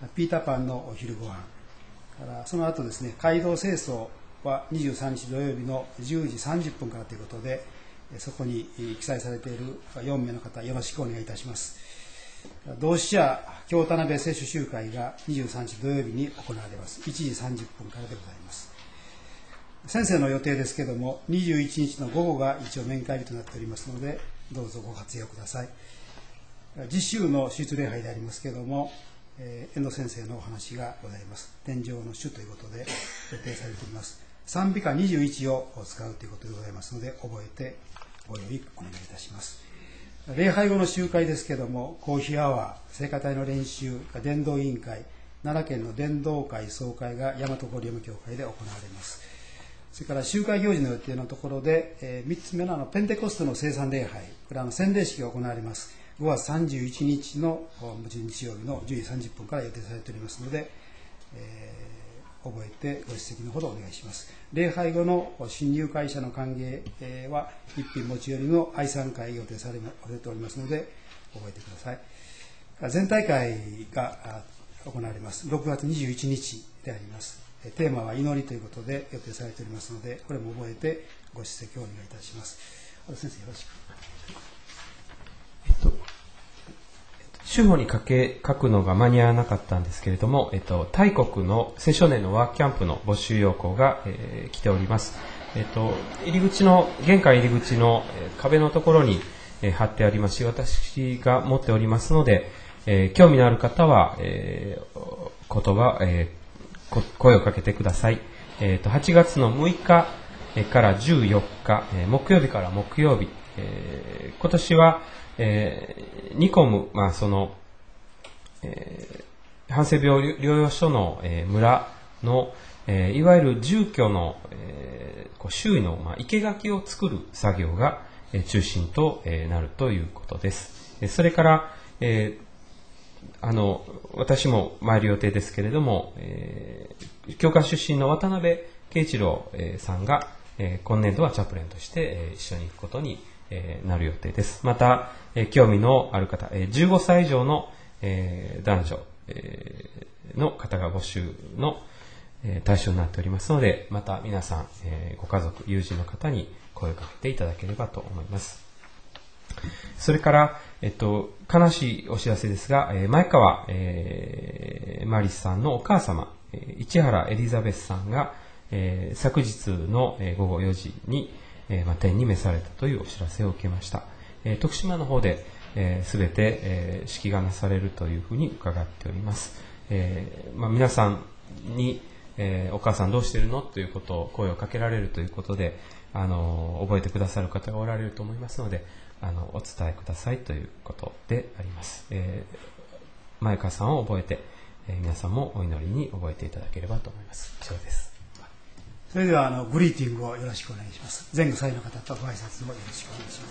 ピーターパンのお昼ご飯から、その後ですね、街道清掃はにじゅうさんにち土曜日のじゅうじさんじゅっぷんからということで、そこに記載されているよんめいの方、よろしくお願いいたします。同志社京田辺聖書集会がにじゅうさんにち土曜日に行われます。いちじさんじゅっぷんからでございます。先生の予定ですけれども、にじゅういちにちの午後が一応面会日となっておりますので、どうぞご活用ください。次週の出礼拝でありますけれども、えー、遠藤先生のお話がございます。天上の主ということで予定されております。賛美歌にじゅういちを使うということでございますので、覚えてご用意お願いいたします。礼拝後の集会ですけれども、コーヒーアワー、聖歌隊の練習、伝道委員会、奈良県の伝道会総会が大和郡山教会で行われます。それから集会行事の予定のところで、えー、みっつめのあのペンテコステの聖餐礼拝、これは洗礼式が行われます。ごがつさんじゅういちにちの日曜日のじゅうじさんじゅっぷんから予定されておりますので、えー、覚えてご出席のほどお願いします。礼拝後の新入会者の歓迎は一品持ち寄りの愛賛会予定されておりますので覚えてください。全体会が行われます。ろくがつにじゅういちにちであります。テーマは祈りということで予定されておりますので、これも覚えてご出席をお願いいたします。先生よろしく。 えっと主語に書け書くのが間に合わなかったんですけれども、えっと、タイ国の青少年のワークキャンプの募集要項が、えー、来ております。えっと、入り口の、玄関入り口の、えー、壁のところに、えー、貼ってありますし、私が持っておりますので、えー、興味のある方は、えー、言葉、えー、声をかけてください。えっと、はちがつのむいかからじゅうよっか、えー、木曜日から木曜日、えー、今年は、えー、ニコム、まあ、その、えー、ハンセ病療養所の、えー、村の、えー、いわゆる住居の、えー、こう周囲の、まあ、生垣を作る作業が、えー、中心と、えー、なるということです。えー、それから、えー、あの、私も参る予定ですけれども、えー、教科出身の渡辺圭一郎、えー、さんが、えー、今年度はチャプレンとして、えー、一緒に行くことにえー、なる予定です。また、えー、興味のある方、えー、じゅうごさい以上の、えー、男女、えー、の方が募集の、えー、対象になっておりますので、また皆さん、えー、ご家族、友人の方に声をかけていただければと思います。それから、えっと、悲しいお知らせですが、えー、前川、えー、マリスさんのお母様、えー、市原エリザベスさんが、えー、昨日の、えー、ごごよじに、えーまあ、天に召されたというお知らせを受けました。えー、徳島の方で、えー、全て、えー、式がなされるというふうに伺っております。えーまあ、皆さんに、えー、お母さんどうしてるのということを声をかけられるということで、あの覚えてくださる方がおられると思いますので、あのお伝えくださいということであります。えー、前川さんを覚えて、えー、皆さんもお祈りに覚えていただければと思います。以上です。 それではあのグリーティングをよろしくお願いします。前後祭の方とご挨拶をよろしくお願いします。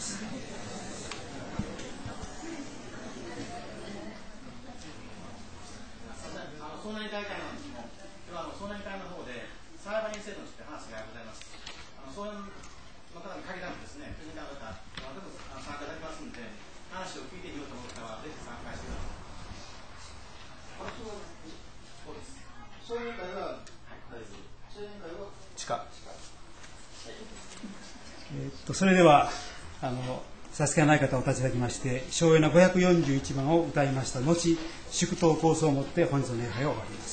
総内大会なんですけど、今日は総内会の方で裁判員制度について話がございます。あの総内の方に限らずですね、国の方、私も参加いただきますので、話を聞いてみようと思う方はぜひ参加してください。あれそうです。総内会は、はい、総内会は地下。 えー、っとそれではあの差し支えない方をお立ちいただきまして、昭和のごひゃくよんじゅういちばんを歌いました後、祝祷構想をもって本日の礼拝を終わります。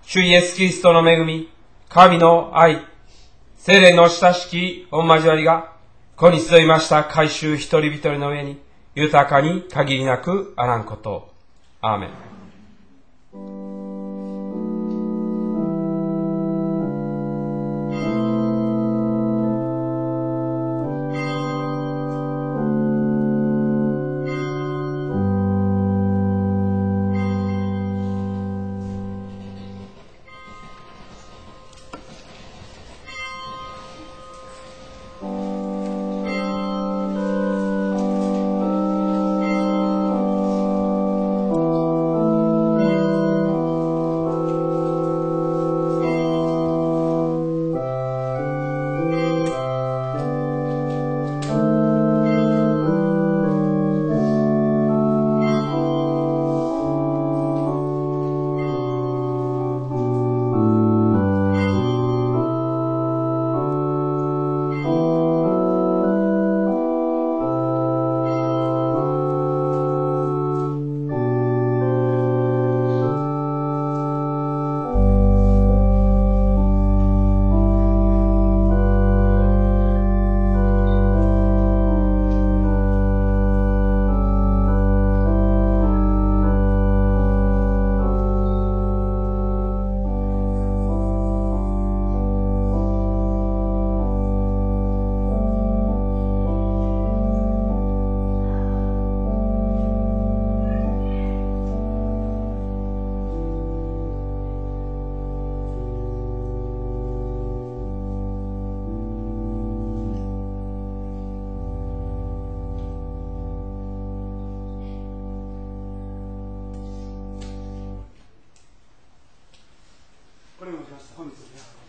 主イエスキリストの恵み、神の愛、聖霊の親しき御交わりが、ここに集いました改宗一人一人の上に、豊かに限りなくあらんことを。アーメン。 これをもちまして本日の皆様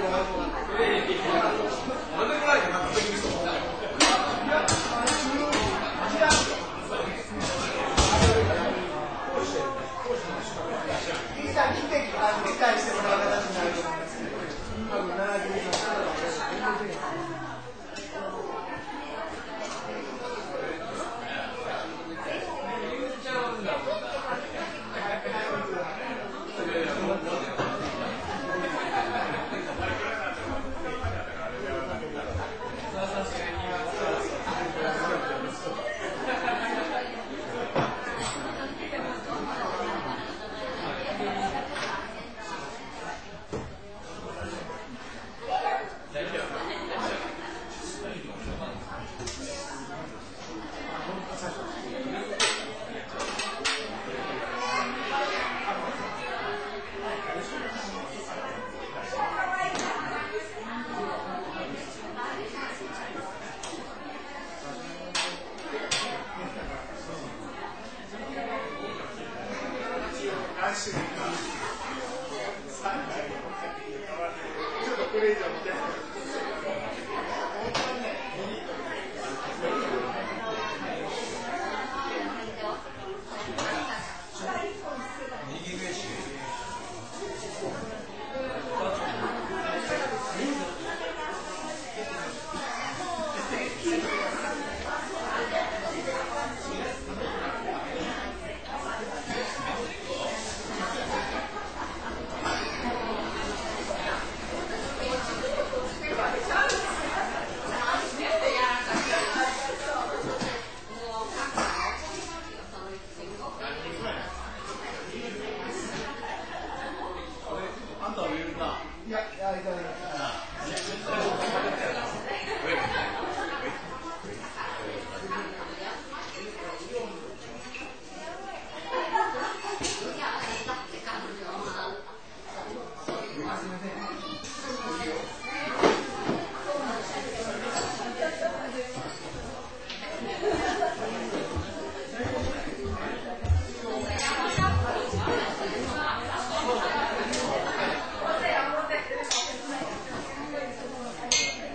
え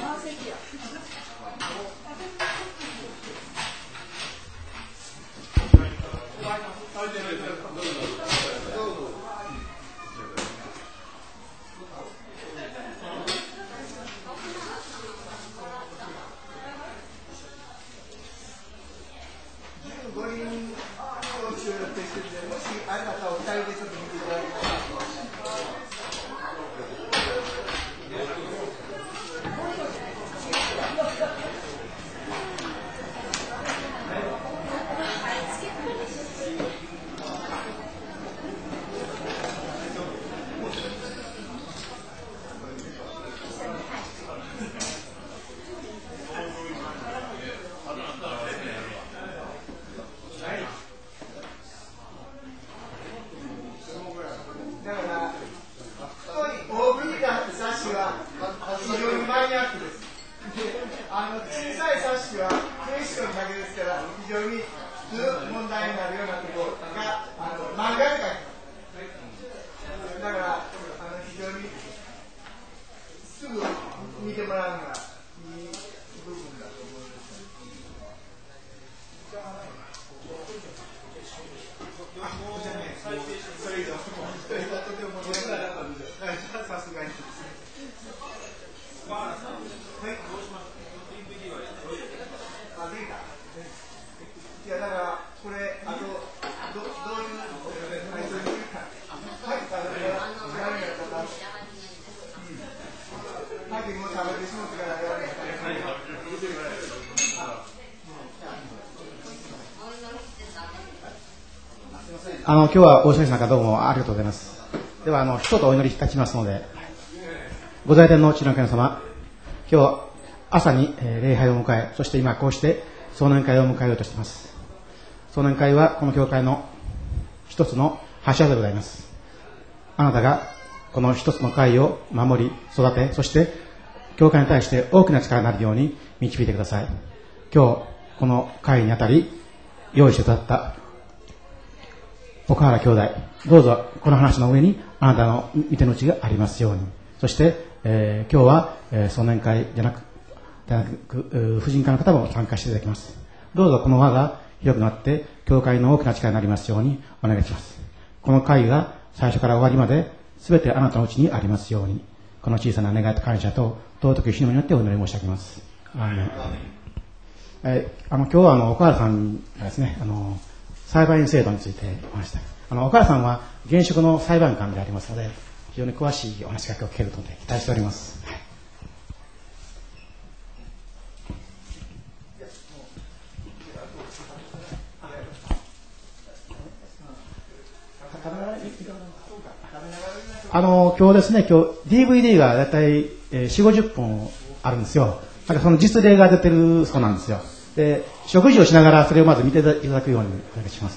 あの今日はお一人参加どうもありがとうございます。ではあの一言お祈りいたしますので、ご在天の地の神様、今日朝に、えー、礼拝を迎え、そして今こうして総年会を迎えようとしています。総年会はこの教会の一つの柱でございます。あなたがこの一つの会を守り育て、そして教会に対して大きな力になるように導いてください。今日この会にあたり用意してくださった岡原兄弟、どうぞこの話の上にあなたの御手の内がありますように。そして、えー、今日は、えー、総年会じゃなく、じゃなく婦人会の方も参加していただきます。どうぞこの輪が広くなって教会の大きな力になりますようにお願いします。この会が最初から終わりまで全てあなたのうちにありますように、この小さな願いと感謝と尊き日のによってお祈り申し上げます。アーメン。えー、あの今日はあの岡原さんがですね、あの裁判員制度についてお話したい。あの岡原さんは現職の裁判官でありますので、非常に詳しいお話が今日聞けるので期待しております。はい、あの今日ですね、今日 ディーブイディー がだいたいよんじゅう、ごじゅっぷんあるんですよ。なんかその実例が出てるそうなんですよ。で、食事をしながらそれをまず見ていただくようにお願いします。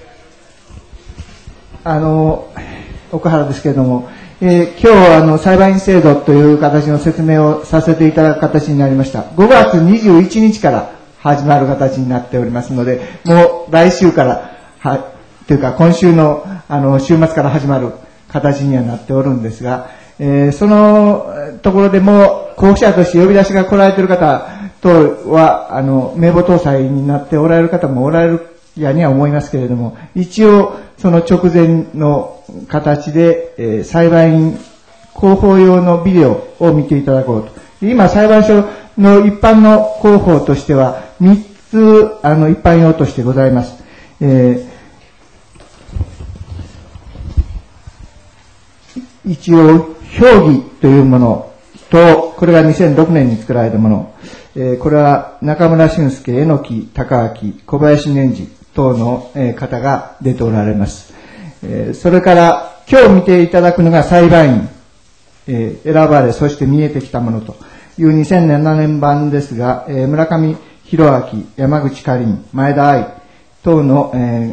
あの岡原ですけれども、えー、今日あの裁判員制度という形の説明をさせていただく形になりました。ごがつにじゅういちにちから始まる形になっておりますので、もう来週からはというか今週のあの週末から始まる形にはなっておるんですが、えー、そのところでも候補者として呼び出しが来られている方とはあの名簿搭載になっておられる方もおられるやには思いますけれども、一応その直前の形で、えー、裁判員広報用のビデオを見ていただこうと。今裁判所の一般の広報としてはみっつあの一般用としてございます。えー、一応評議というものと、これがにせんろくねんに作られたもの、えー、これは中村俊介、榎木孝明、小林年次等の方が出ておられます。それから今日見ていただくのが裁判員、選ばれそして見えてきたものというにせんななねん版ですが、村上弘明、山口かりん、前田愛等の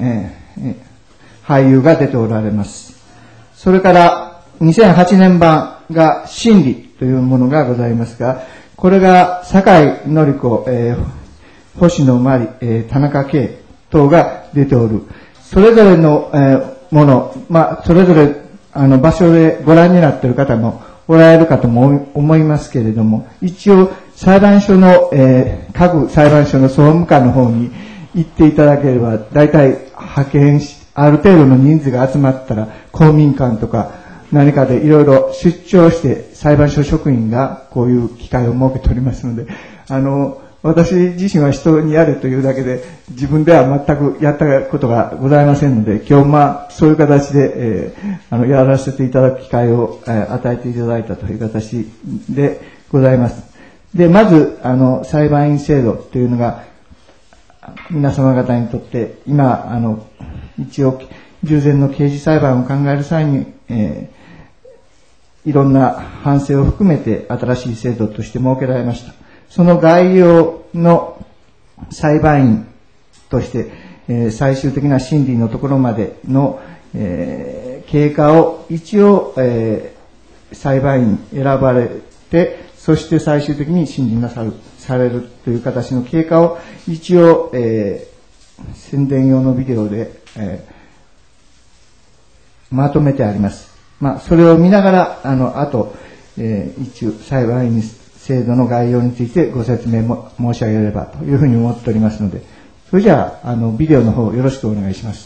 俳優が出ておられます。それからにせんはちねん版が審理というものがございますが、これが酒井紀子、星野真里、田中圭等が出ておる。それぞれの、えー、もの、まあ、それぞれあの場所でご覧になっている方もおられるかとも思いますけれども、一応裁判所の、えー、各裁判所の総務課の方に行っていただければ、大体派遣し、ある程度の人数が集まったら、公民館とか何かでいろいろ出張して裁判所職員がこういう機会を設けておりますので、あの、私自身は人にやれというだけで、自分では全くやったことがございませんので、今日まあ、そういう形で、えー、あの、やらせていただく機会を、えー、与えていただいたという形でございます。で、まず、あの、裁判員制度というのが、皆様方にとって、今、あの、一応、従前の刑事裁判を考える際に、えー、いろんな反省を含めて新しい制度として設けられました。その概要の裁判員として、えー、最終的な審理のところまでの、えー、経過を一応、えー、裁判員選ばれて、そして最終的に審理なさる、されるという形の経過を一応、えー、宣伝用のビデオで、えー、まとめてあります。まあ、それを見ながら、あの、あと、えー、一応裁判員制度の概要についてご説明も申し上げればというふうに思っておりますので、それじゃあ、あの、ビデオの方よろしくお願いします。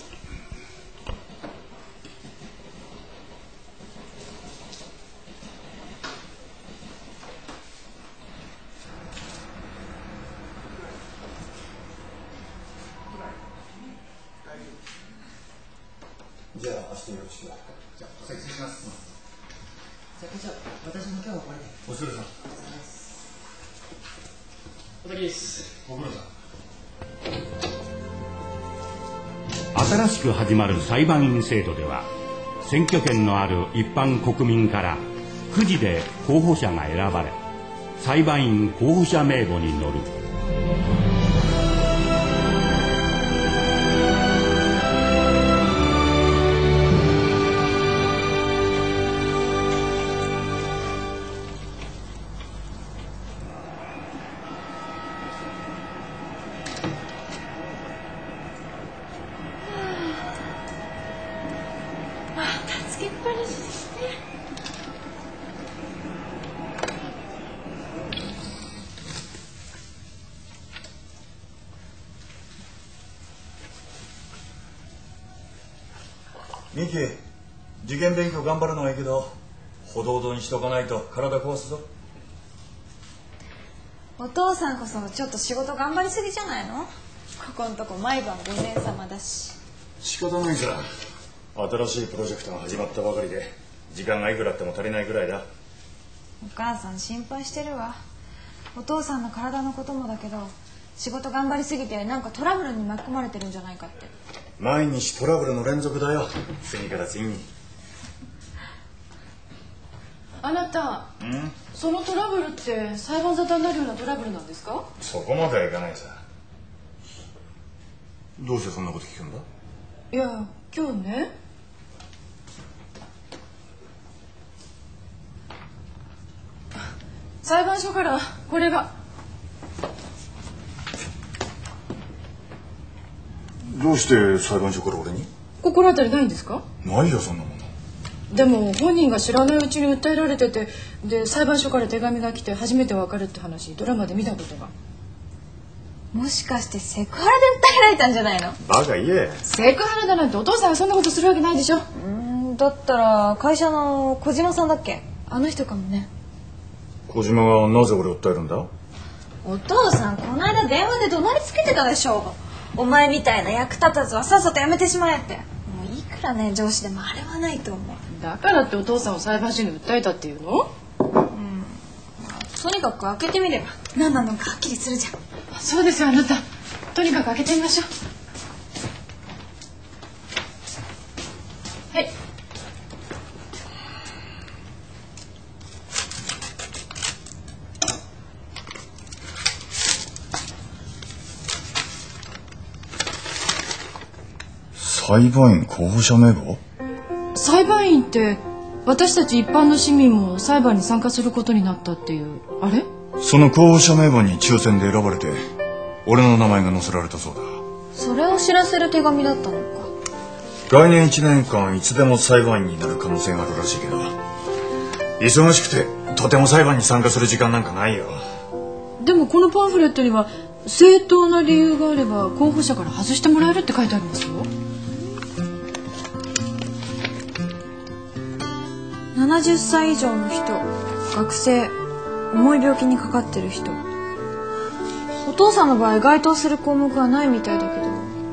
じゃあ、明日よろしく。じゃあ、お先します。 じゃあ、私も今日はこれで。 お疲れさん。 お疲れです。 ご苦労さん。 新しく始まる裁判員制度では、選挙権のある一般国民からくじで候補者が選ばれ、裁判員候補者名簿に載る。 ミキ、受験勉強頑張るのはいいけど、ほどほどにしとかないと体壊すぞ。 お父さんこそちょっと仕事頑張りすぎじゃないの？ここんとこ毎晩ごめんさまだし。 仕方ないさ。新しいプロジェクトが始まったばかりで、時間がいくらあっても足りないくらいだ。 お母さん心配してるわ。お父さんの体のこともだけど、仕事頑張りすぎてなんかトラブルに巻き込まれてるんじゃないかって。 毎日トラブルの連続だよ、次から次に。 あなた、んそのトラブルって裁判沙汰になるようなトラブルなんですか？ そこまではいかないさ。どうしてそんなこと聞くんだ？ いや、今日ね、裁判所からこれが。 どうして裁判所から俺に？ 心当たりないんですか？ ないよ、そんなもの。 でも本人が知らないうちに訴えられてて、で裁判所から手紙が来て初めてわかるって話、ドラマで見たことが。 もしかしてセクハラで訴えられたんじゃないの？ バカ言え。 セクハラだなんてお父さんがそんなことするわけないでしょ。 うんだったら会社の小島さんだっけ？あの人かもね。 小島がなぜ俺を訴えるんだ？ お父さんこの間電話で怒鳴りつけてたでしょ。お前みたいな役立たずはさっさとやめてしまえって。もういくらね上司でもあれはないと思う。 だからってお父さんを裁判所に訴えたっていうの？ うん、まあ、とにかく開けてみれば何なのかはっきりするじゃん。 そうですよ、あなた。とにかく開けてみましょう。はい。 裁判員候補者名簿？ 裁判員って私たち一般の市民も裁判に参加することになったっていうあれ？ その候補者名簿に抽選で選ばれて俺の名前が載せられたそうだ。 それを知らせる手紙だったのか。 来年いちねんかんいつでも裁判員になる可能性があるらしいけど、 忙しくてとても裁判に参加する時間なんかないよ。 でもこのパンフレットには正当な理由があれば候補者から外してもらえるって書いてありますよ。 ななじゅっさい以上の人、学生、重い病気にかかってる人。お父さんの場合該当する項目はないみたいだけど、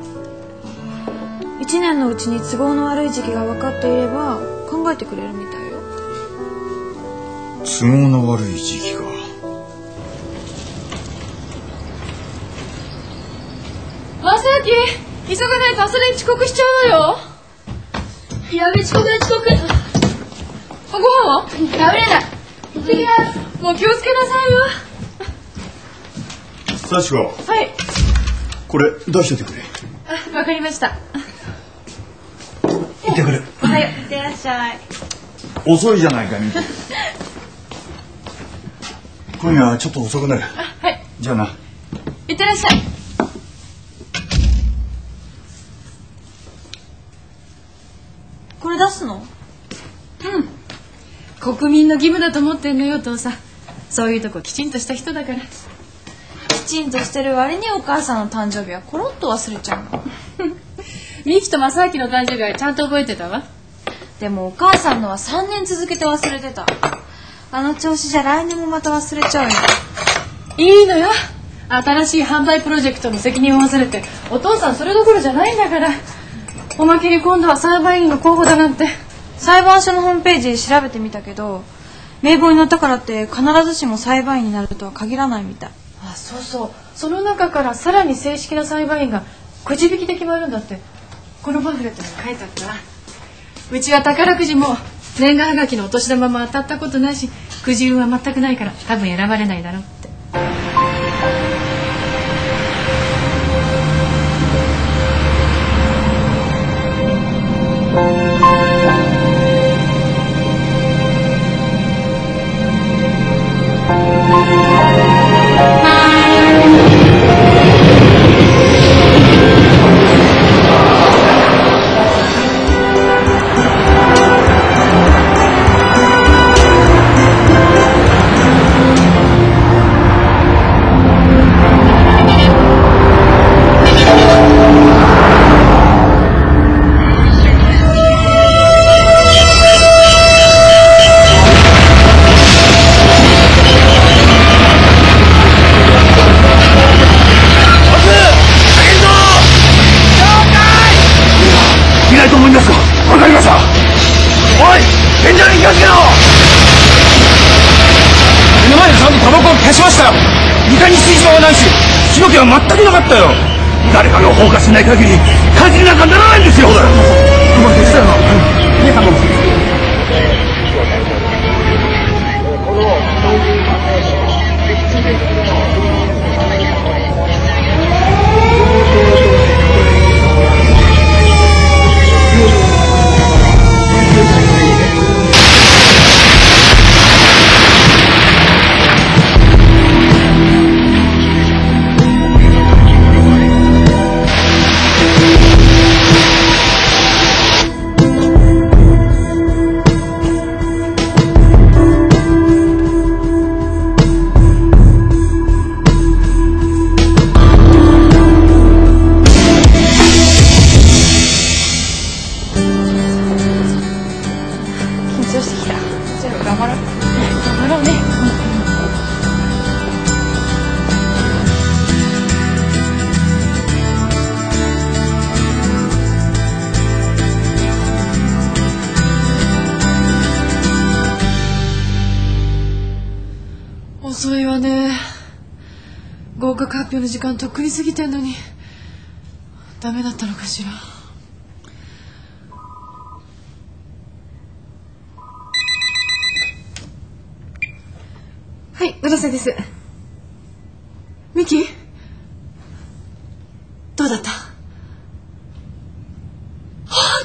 いちねんのうちに都合の悪い時期が分かっていれば考えてくれるみたいよ。 都合の悪い時期か。 正明、急がないと朝練遅刻しちゃうわよ。やべ、遅刻だ遅刻。あ、ご飯は食べれない。行ってきます。もう気をつけなさいよ。 幸子。 はい。 これ出しててくれ。 あ、わかりました。 行ってくる。 はい、いってらっしゃい。 遅いじゃないかみ。今夜はちょっと遅くなる。 あ、はい。 じゃあな。 いってらっしゃい。 これ出すの？ うん。国民の義務だと思ってんのよ、お父さん。そういうとこきちんとした人だから。 きちんとしてる割にお母さんの誕生日はコロッと忘れちゃうの。 ミキと正明の誕生日はちゃんと覚えてたわ。 でもお母さんのはさんねん続けて忘れてた。あの調子じゃ来年もまた忘れちゃうよ。 いいのよ。新しい販売プロジェクトの責任を負わされて、お父さんそれどころじゃないんだから。おまけに今度は裁判員の候補だなんて。 裁判所のホームページ調べてみたけど、名簿に載ったからって必ずしも裁判員になるとは限らないみたい。 あ、そうそう。その中からさらに正式な裁判員がくじ引きで決まるんだって。このパンフレットに書いてあったわ。うちは宝くじも年賀はがきのお年玉も当たったことないし、くじ運は全くないから多分選ばれないだろうって。 全くなかったよ。誰かが放火しない限り火事になんかならないんですよ。今手伝うの。皆さんも。 遅いわね。合格発表の時間とっくに過ぎてんのにダメだったのかしら。はい、浦瀬です。ミキどうだった？本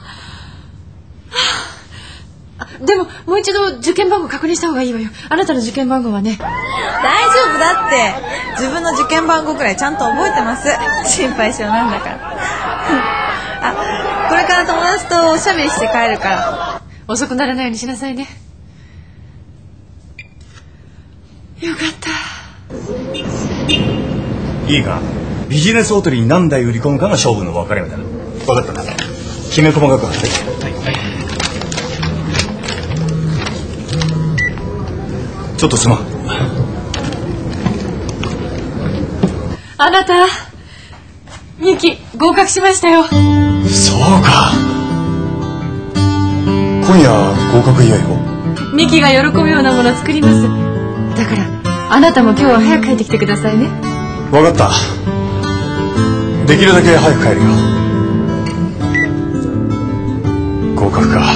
当？でももう一度受験番号確認した方がいいわよ。あなたの受験番号はね。 大丈夫だって。自分の受験番号くらいちゃんと覚えてます。心配性なんだからあ、これから友達とおしゃべりして帰るから。 遅くならないようにしなさいね。 よかった。 いいか、ビジネスホテルに何台売り込むかが勝負の分かれ目だ。分かったな。きめ細かく貼って。はいはい。ちょっとすまん。 あなた、ミキ合格しましたよ。 そうか。今夜合格祝いを。 ミキが喜ぶようなもの作ります。だからあなたも今日は早く帰ってきてくださいね。 分かった。できるだけ早く帰るよ。合格か。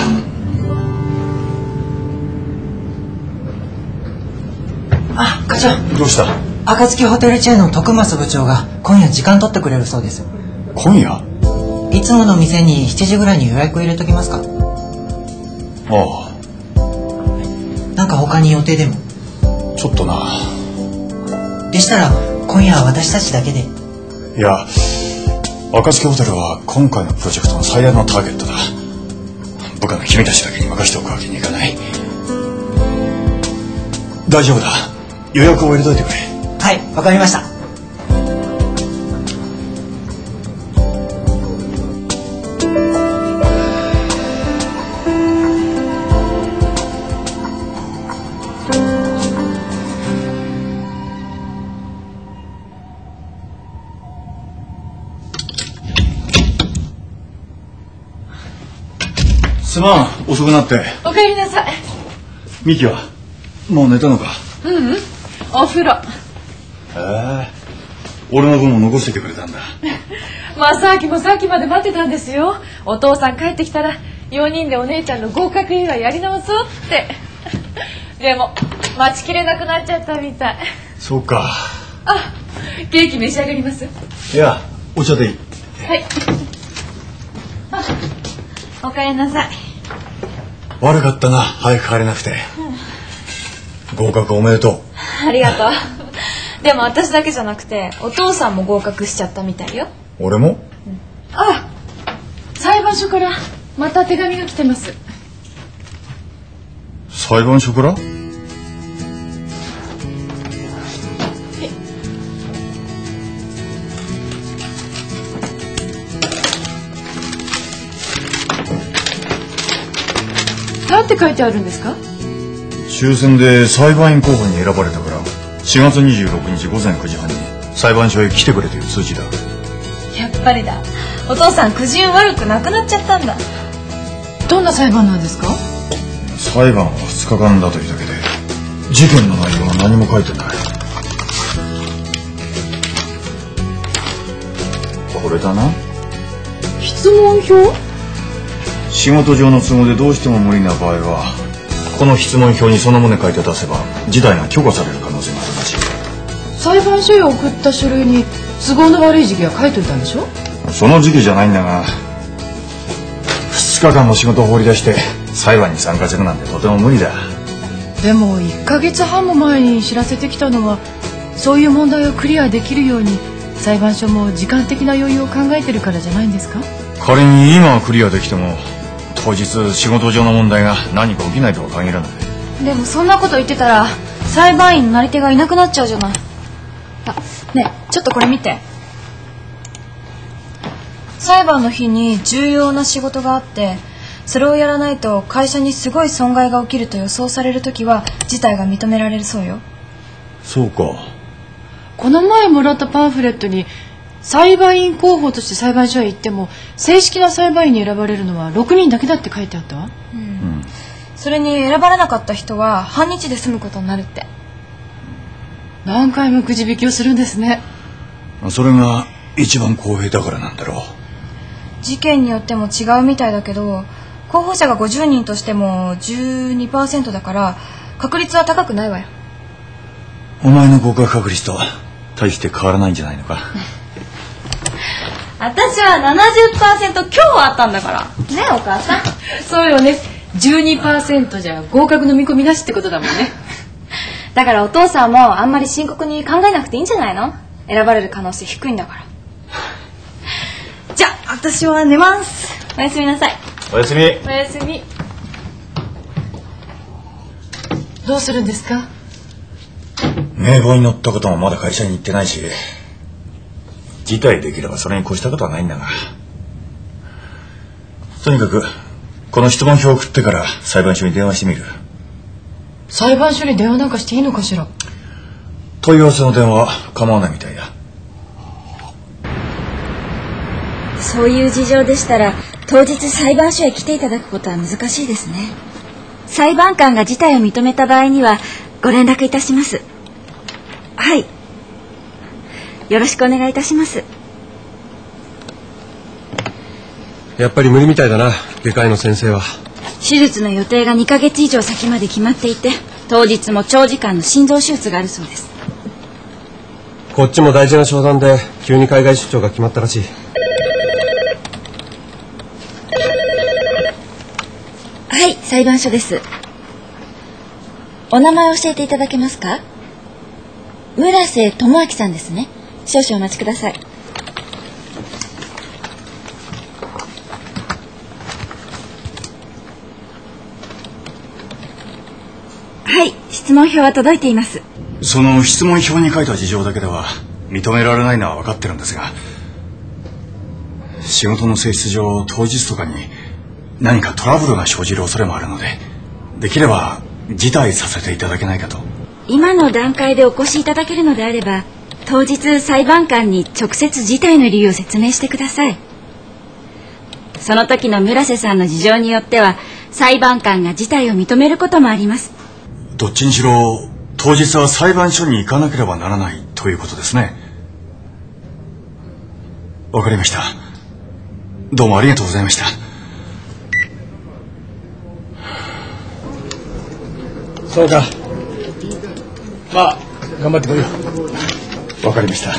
あ、課長。 どうした？ 暁ホテルチェーンの徳増部長が今夜時間取ってくれるそうです。 今夜？ いつもの店にしちじぐらいに予約入れときますか？ ああ。 なんか他に予定でも？ ちょっとな。 でしたら今夜は私たちだけで。 いや、暁ホテルは今回のプロジェクトの最大のターゲットだ。部下の君たちだけに任せておくわけにいかない。大丈夫だ。予約を入れといてくれ。 はい、わかりました。 すまん、遅くなって。 おかえりなさい。 ミキはもう寝たのか？ ううん、お風呂。 へえ、俺の分も残しててくれたんだ。 正明もさっきまで待ってたんですよ。お父さん帰ってきたらよにんでお姉ちゃんの合格祝いやり直そうって。でも待ちきれなくなっちゃったみたい。 そうか。 あ、ケーキ召し上がります？ いや、お茶でいい。 はい。あ、おかえりなさい。 悪かったな、早く帰れなくて。うん、合格おめでとう。 ありがとう。でも私だけじゃなくてお父さんも合格しちゃったみたいよ。 俺も？ うん、あ、裁判所からまた手紙が来てます。 裁判所から？ 何て書いてあるんですか？ 抽選で裁判員候補に選ばれたからしがつにじゅうろくにちごぜんくじはんに裁判所へ来てくれという通知だ。 やっぱりだ。お父さんくじ運悪くなくなっちゃったんだ。 どんな裁判なんですか？ 裁判はふつかかんだというだけで事件の内容は何も書いてない。これだな。 質問票？ 仕事上の都合でどうしても無理な場合はこの質問票にその旨書いて出せば事態が許可される可能性があるらしい。 裁判所へ送った書類に都合の悪い時期は書いといたんでしょ？ その時期じゃないんだがふつかかんの仕事を放り出して裁判に参加するなんてとても無理だ。 でもいっかげつはんも前に知らせてきたのはそういう問題をクリアできるように裁判所も時間的な余裕を考えてるからじゃないんですか？ 仮に今はクリアできても当日仕事上の問題が何か起きないとは限らない。 でもそんなこと言ってたら裁判員のなり手がいなくなっちゃうじゃない。あ、ねえちょっとこれ見て。裁判の日に重要な仕事があってそれをやらないと会社にすごい損害が起きると予想されるときは事態が認められるそうよ。 そうか。 この前もらったパンフレットに裁判員候補として裁判所へ行っても正式な裁判員に選ばれるのはろくにんだけだって書いてあったわ。 うんうん、それに選ばれなかった人は半日で済むことになるって。 何回もくじ引きをするんですね。 それが一番公平だからなんだろう。 事件によっても違うみたいだけど候補者がごじゅうにんとしても じゅうにパーセント だから確率は高くないわよ。 お前の合格確率とは大して変わらないんじゃないのか。 私は ななじゅっパーセント 今日あったんだからねえお母さん。 そうよね。 じゅうにパーセント じゃ合格の見込みなしってことだもんね。 だからお父さんもあんまり深刻に考えなくていいんじゃないの？選ばれる可能性低いんだから。じゃあ私は寝ます。おやすみなさい。 おやすみ。 おやすみ。どうするんですか？ 名簿に載ったこともまだ会社に行ってないし、辞退できればそれに越したことはないんだが、とにかくこの質問票を送ってから裁判所に電話してみる。 裁判所に電話なんかしていいのかしら。 問い合わせの電話は構わないみたいだ。 そういう事情でしたら当日裁判所へ来ていただくことは難しいですね。裁判官が辞退を認めた場合にはご連絡いたします。はい、よろしくお願いいたします。 やっぱり無理みたいだな、外科医の先生は。 手術の予定がにかげつ以上先まで決まっていて、当日も長時間の心臓手術があるそうです。 こっちも大事な商談で急に海外出張が決まったらしい。 はい、裁判所です。お名前を教えていただけますか？村瀬智明さんですね。少々お待ちください。はい、質問票は届いています。 その質問票に書いた事情だけでは認められないのは分かってるんですが、仕事の性質上当日とかに何かトラブルが生じる恐れもあるので、できれば辞退させていただけないかと。 今の段階でお越しいただけるのであれば、当日裁判官に直接辞退の理由を説明してください。その時の村瀬さんの事情によっては裁判官が辞退を認めることもあります。 どっちにしろ当日は裁判所に行かなければならないということですね。わかりました。どうもありがとうございました。 そうか。まあ頑張ってこいよ。 わかりました。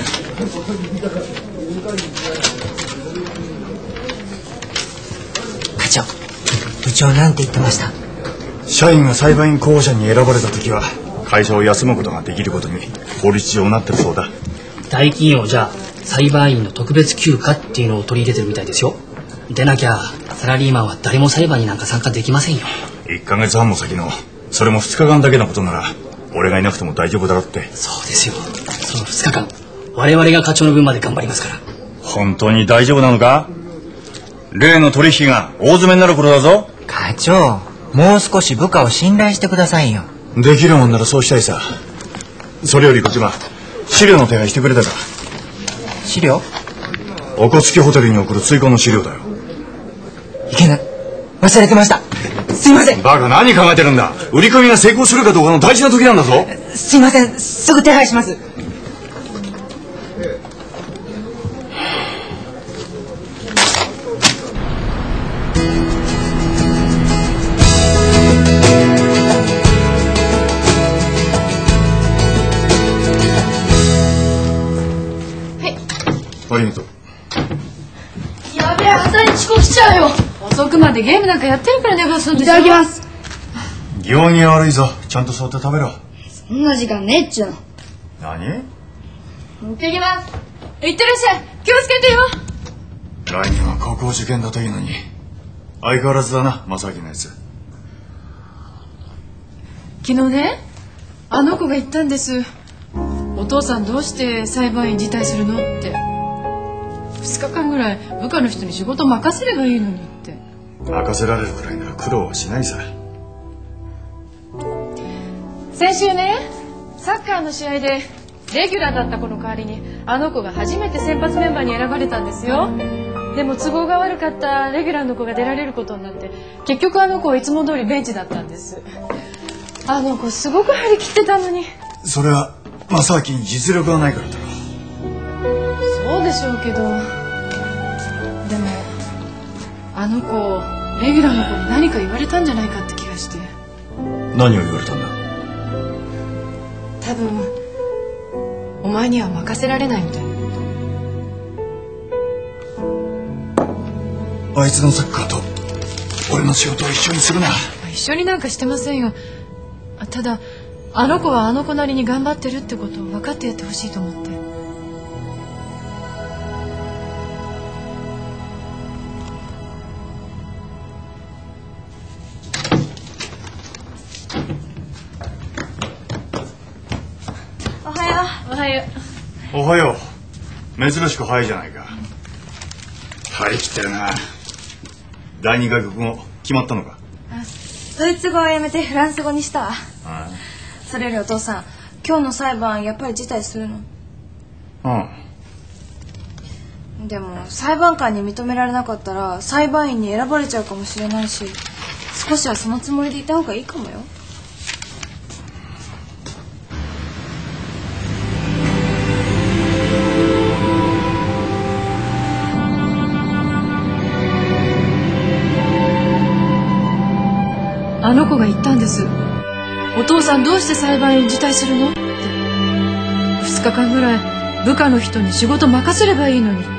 課長、部長なんて言ってました？ 社員が裁判員候補者に選ばれた時は会社を休むことができることに法律上なってるそうだ。 大企業じゃ裁判員の特別休暇っていうのを取り入れてるみたいですよ。でなきゃサラリーマンは誰も裁判になんか参加できませんよ。 いっかげつはんも先の、それもふつかかんだけのことなら俺がいなくても大丈夫だろって。 そうですよ。そのふつかかん我々が課長の分まで頑張りますから。 本当に大丈夫なのか？例の取引が大詰めになる頃だぞ。 課長、もう少し部下を信頼してくださいよ。 できるもんならそうしたいさ。それよりこっちは資料の手配してくれたか？ 資料？ おこつきホテルに送る追加の資料だよ。 いけない、忘れてました。すいません。 バカ、何考えてるんだ。売り込みが成功するかどうかの大事な時なんだぞ。 すいません、すぐ手配します。 ありがとう。 やべえ、朝に遅刻しちゃうよ。遅くまでゲームなんかやってるから寝坊するんでしょ。 いただきます。 行儀が悪いぞ。ちゃんと座って食べろ。 そんな時間ねえっちゅうの。 何？ 行ってきます。いってらっしゃい。気をつけてよ。 来年は高校受験だというのに相変わらずだな、正明のやつ。 昨日ね、あの子が言ったんです。お父さんどうして裁判員辞退するのって。ふつかかんぐらい部下の人に仕事任せればいいのにって。 任せられるくらいなら苦労はしないさ。 先週ね、サッカーの試合でレギュラーだった子の代わりにあの子が初めて先発メンバーに選ばれたんですよ。でも都合が悪かったレギュラーの子が出られることになって、結局あの子はいつも通りベンチだったんです。あの子すごく張り切ってたのに。 それは正明に実力がないからだろう。 そうでしょうけど、でもあの子レギュラーの子に何か言われたんじゃないかって気がして。 何を言われたんだ？ 多分お前には任せられないみたいな。 あいつのサッカーと俺の仕事を一緒にするな。 一緒になんかしてませんよ。ただあの子はあの子なりに頑張ってるってことを分かってやってほしいと思って。 おはよう。おはよう。珍しく早いじゃないか。張り切ってるな。第二外国語決まったのか。 ドイツ語はやめてフランス語にしたわ。 ああ、 それよりお父さん、今日の裁判やっぱり辞退するの？ うん。 でも裁判官に認められなかったら裁判員に選ばれちゃうかもしれないし、少しはそのつもりでいた方がいいかもよ。 あの子が言ったんです。お父さんどうして裁判員辞退するのって。ふつかかんぐらい部下の人に仕事任せればいいのにって。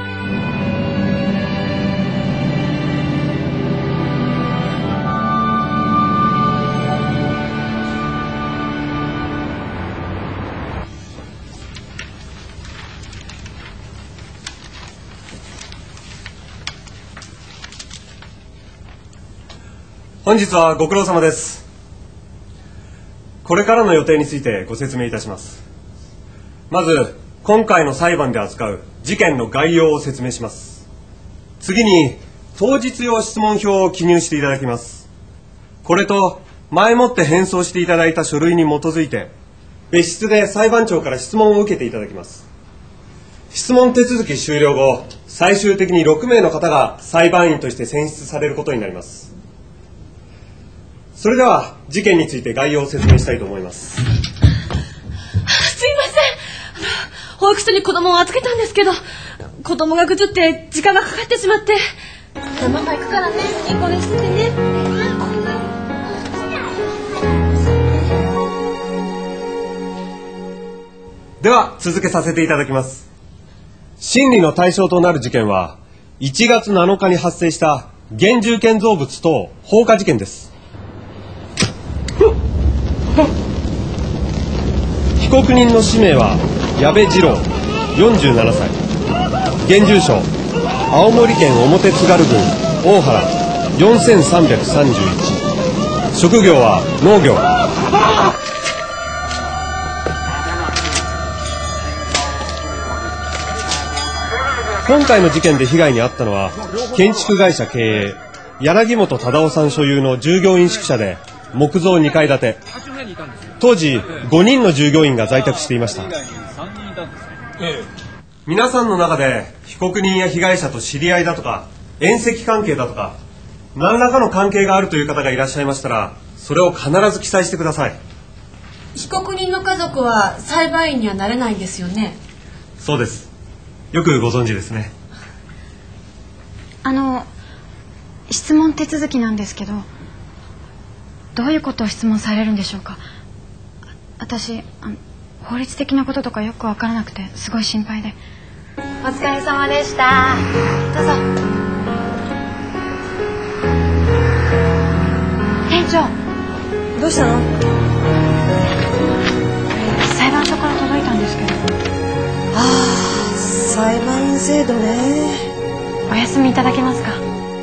本日はご苦労様です。これからの予定についてご説明いたします。まず今回の裁判で扱う事件の概要を説明します。次に当日用質問票を記入していただきます。これと前もって返送していただいた書類に基づいて別室で裁判長から質問を受けていただきます。質問手続き終了後、最終的にろくめいの方が裁判員として選出されることになります。それでは事件について概要を説明したいと思います。 すいません。保育所に子供を預けたんですけど、子供がぐずって時間がかかってしまって。ママ行くからね、いい子にしててね。 では続けさせていただきます。審理の対象となる事件はいちがつなのかに発生した現住建造物等放火事件です。被告人の氏名は矢部次郎よんじゅうななさい、現住所青森県表津軽郡大原よんせんさんびゃくさんじゅういち、職業は農業。今回の事件で被害に遭ったのは建築会社経営柳本忠夫さん所有の従業員宿舎で木造にかい建て、当時ごにんの従業員が在宅していました。皆さんの中で被告人や被害者と知り合いだとか縁戚関係だとか何らかの関係があるという方がいらっしゃいましたら、それを必ず記載してください。 被告人の家族は裁判員にはなれないんですよね。 そうです。よくご存知ですね。 あの質問手続きなんですけど、どういうことを質問されるんでしょうか。私あの法律的なこととかよく分からなくてすごい心配で。 お疲れ様でした。どうぞ。店長、 どうしたの？ 裁判所から届いたんですけど。 ああ、裁判員制度ね。 お休みいただけますか。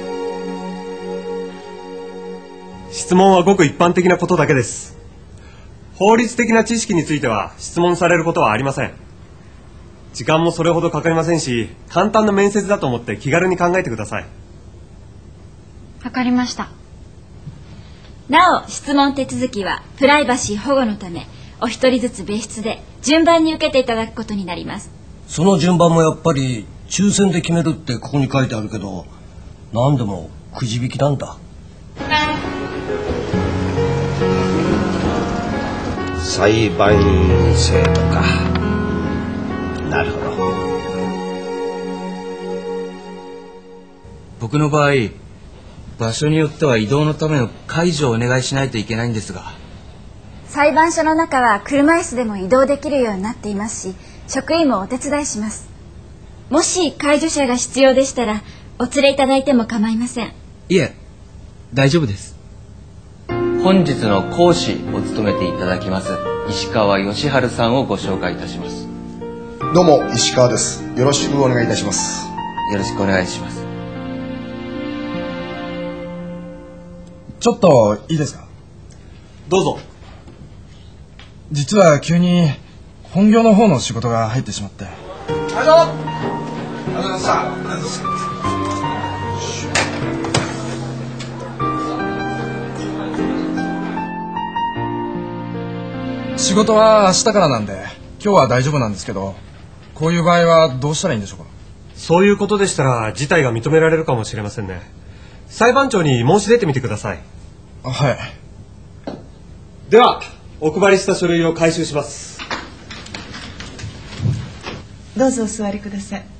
質問はごく一般的なことだけです。法律的な知識については質問されることはありません。時間もそれほどかかりませんし、簡単な面接だと思って気軽に考えてください。 わかりました。 なお質問手続きはプライバシー保護のためお一人ずつ別室で順番に受けていただくことになります。 その順番もやっぱり抽選で決めるってここに書いてあるけど、何でもくじ引きなんだ。 裁判員制度か。なるほど。 僕の場合、場所によっては移動のための介助をお願いしないといけないんですが。 裁判所の中は車椅子でも移動できるようになっていますし、職員もお手伝いします。もし介助者が必要でしたらお連れいただいても構いません。 いえ、大丈夫です。 本日の講師を務めていただきます石川義治さんをご紹介いたします。 どうも石川です。よろしくお願いいたします。 よろしくお願いします。 ちょっといいですか。 どうぞ。 実は急に本業の方の仕事が入ってしまって。 ありがとうありがとうございました。ありがとうございます。 仕事は明日からなんで今日は大丈夫なんですけど、こういう場合はどうしたらいいんでしょうか。 そういうことでしたら事態が認められるかもしれませんね。裁判長に申し出てみてください。 はい。 ではお配りした書類を回収します。 どうぞお座りください。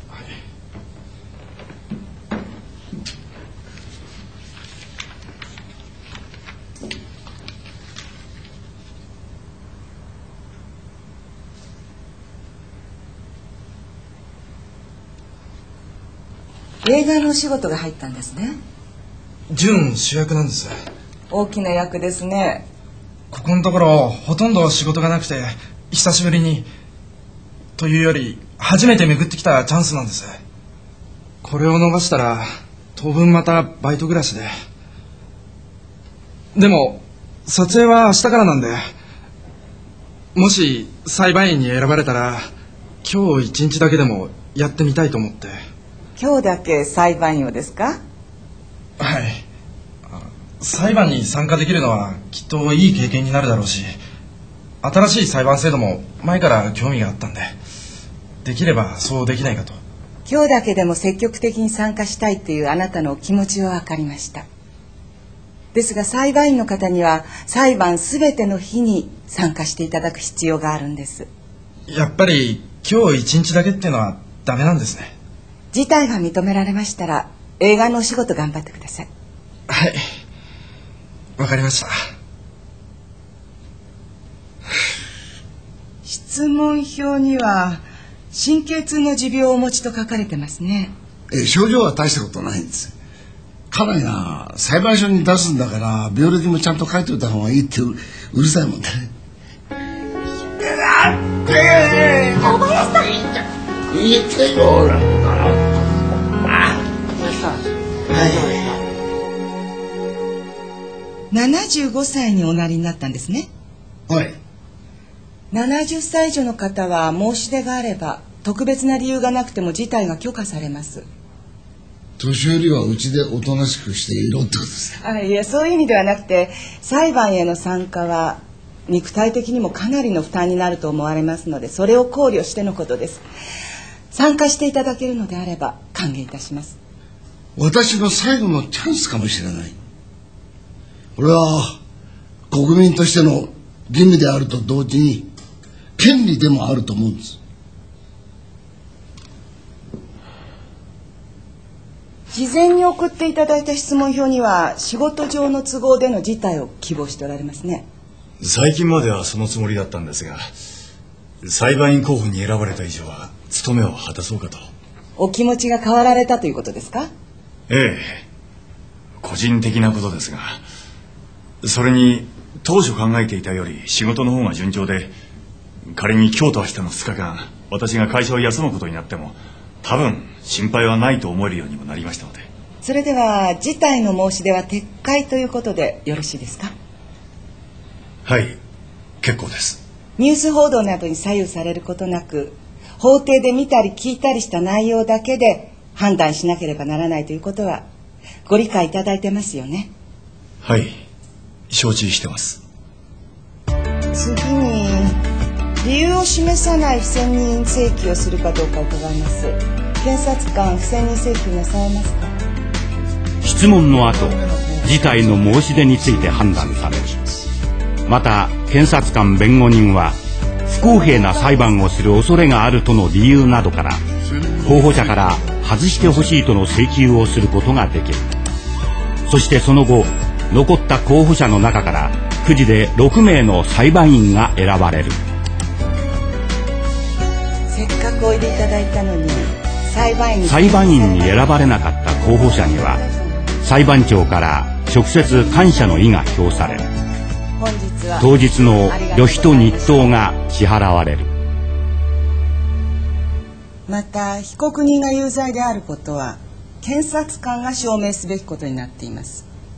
映画のお仕事が入ったんですね。 純主役なんです。 大きな役ですね。 ここのところほとんど仕事がなくて、久しぶりにというより初めて巡ってきたチャンスなんです。これを逃したら当分またバイト暮らしで。でも撮影は明日からなんで、もし裁判員に選ばれたら今日一日だけでもやってみたいと思って。 今日だけ裁判員をですか？ はい。裁判に参加できるのはきっといい経験になるだろうし、新しい裁判制度も前から興味があったんで、できればそうできないかと。 今日だけでも積極的に参加したいというあなたのお気持ちは分かりました。ですが裁判員の方には裁判すべての日に参加していただく必要があるんです。 やっぱり今日一日だけっていうのはダメなんですね。 事態が認められましたら映画のお仕事頑張ってください。 はい、わかりました。 質問票には神経痛の持病をお持ちと書かれてますね。 え症状は大したことないんです。家内が裁判所に出すんだから病歴もちゃんと書いておいた方がいいって う, うるさいもんでね。 小林さん言ってよな。 ななじゅうごさいにおなりになったんですね。 はい。 ななじゅっさい以上の方は申し出があれば特別な理由がなくても辞退が許可されます。 年寄りはうちでおとなしくしていろってことですか？ あ、いや、そういう意味ではなくて、裁判への参加は肉体的にもかなりの負担になると思われますので、それを考慮してのことです。参加していただけるのであれば歓迎いたします。 私の最後のチャンスかもしれない。これは国民としての義務であると同時に権利でもあると思うんです。 事前に送っていただいた質問票には仕事上の都合での辞退を希望しておられますね。 最近まではそのつもりだったんですが、裁判員候補に選ばれた以上は務めを果たそうかと。 お気持ちが変わられたということですか？ ええ、個人的なことですが、それに当初考えていたより仕事の方が順調で、仮に今日と明日のふつかかん私が会社を休むことになっても多分心配はないと思えるようにもなりましたので。 それでは辞退の申し出は撤回ということでよろしいですか？ はい、結構です。 ニュース報道などに左右されることなく、法廷で見たり聞いたりした内容だけで判断しなければならないということはご理解いただいてますよね？ はい、承知してます。 次に理由を示さない不選任請求をするかどうか伺います。検察官、不選任請求なさいますか？ 質問の後、辞退の申し出について判断される。また検察官、弁護人は不公平な裁判をする恐れがあるとの理由などから候補者から外してほしいとの請求をすることができる。そしてその後、残った候補者の中からくじでろくめいの裁判員が選ばれる。 せっかくおいでいただいたのに裁判員に裁判員に選ばれなかった候補者には裁判長から直接感謝の意が表される。 本日は当日の旅費と日当が支払われる。 また被告人が有罪であることは検察官が証明すべきことになっています。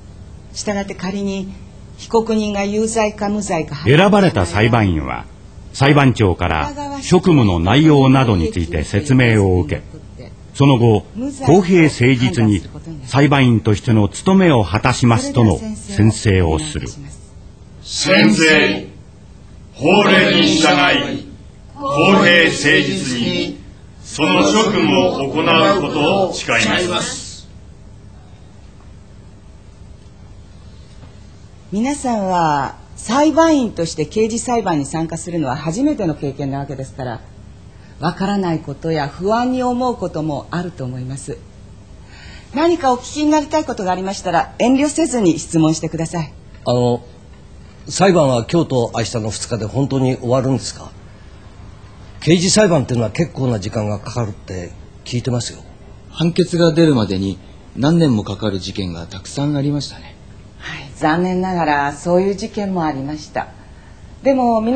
したがって仮に被告人が有罪か無罪か選ばれた裁判員は裁判長から職務の内容などについて説明を受け、その後公平誠実に裁判員としての務めを果たしますとの宣誓をする。 宣誓。法令に従い公平誠実にその職務を行うことを誓います。 皆さんは裁判員として刑事裁判に参加するのは初めての経験なわけですから、わからないことや不安に思うこともあると思います。何かお聞きになりたいことがありましたら遠慮せずに質問してください。 あの裁判は今日と明日のふつかで本当に終わるんですか？刑事裁判っていうのは結構な時間がかかるって聞いてますよ。 判決が出るまでに何年もかかる事件がたくさんありましたね。 はい、残念ながらそういう事件もありました。でも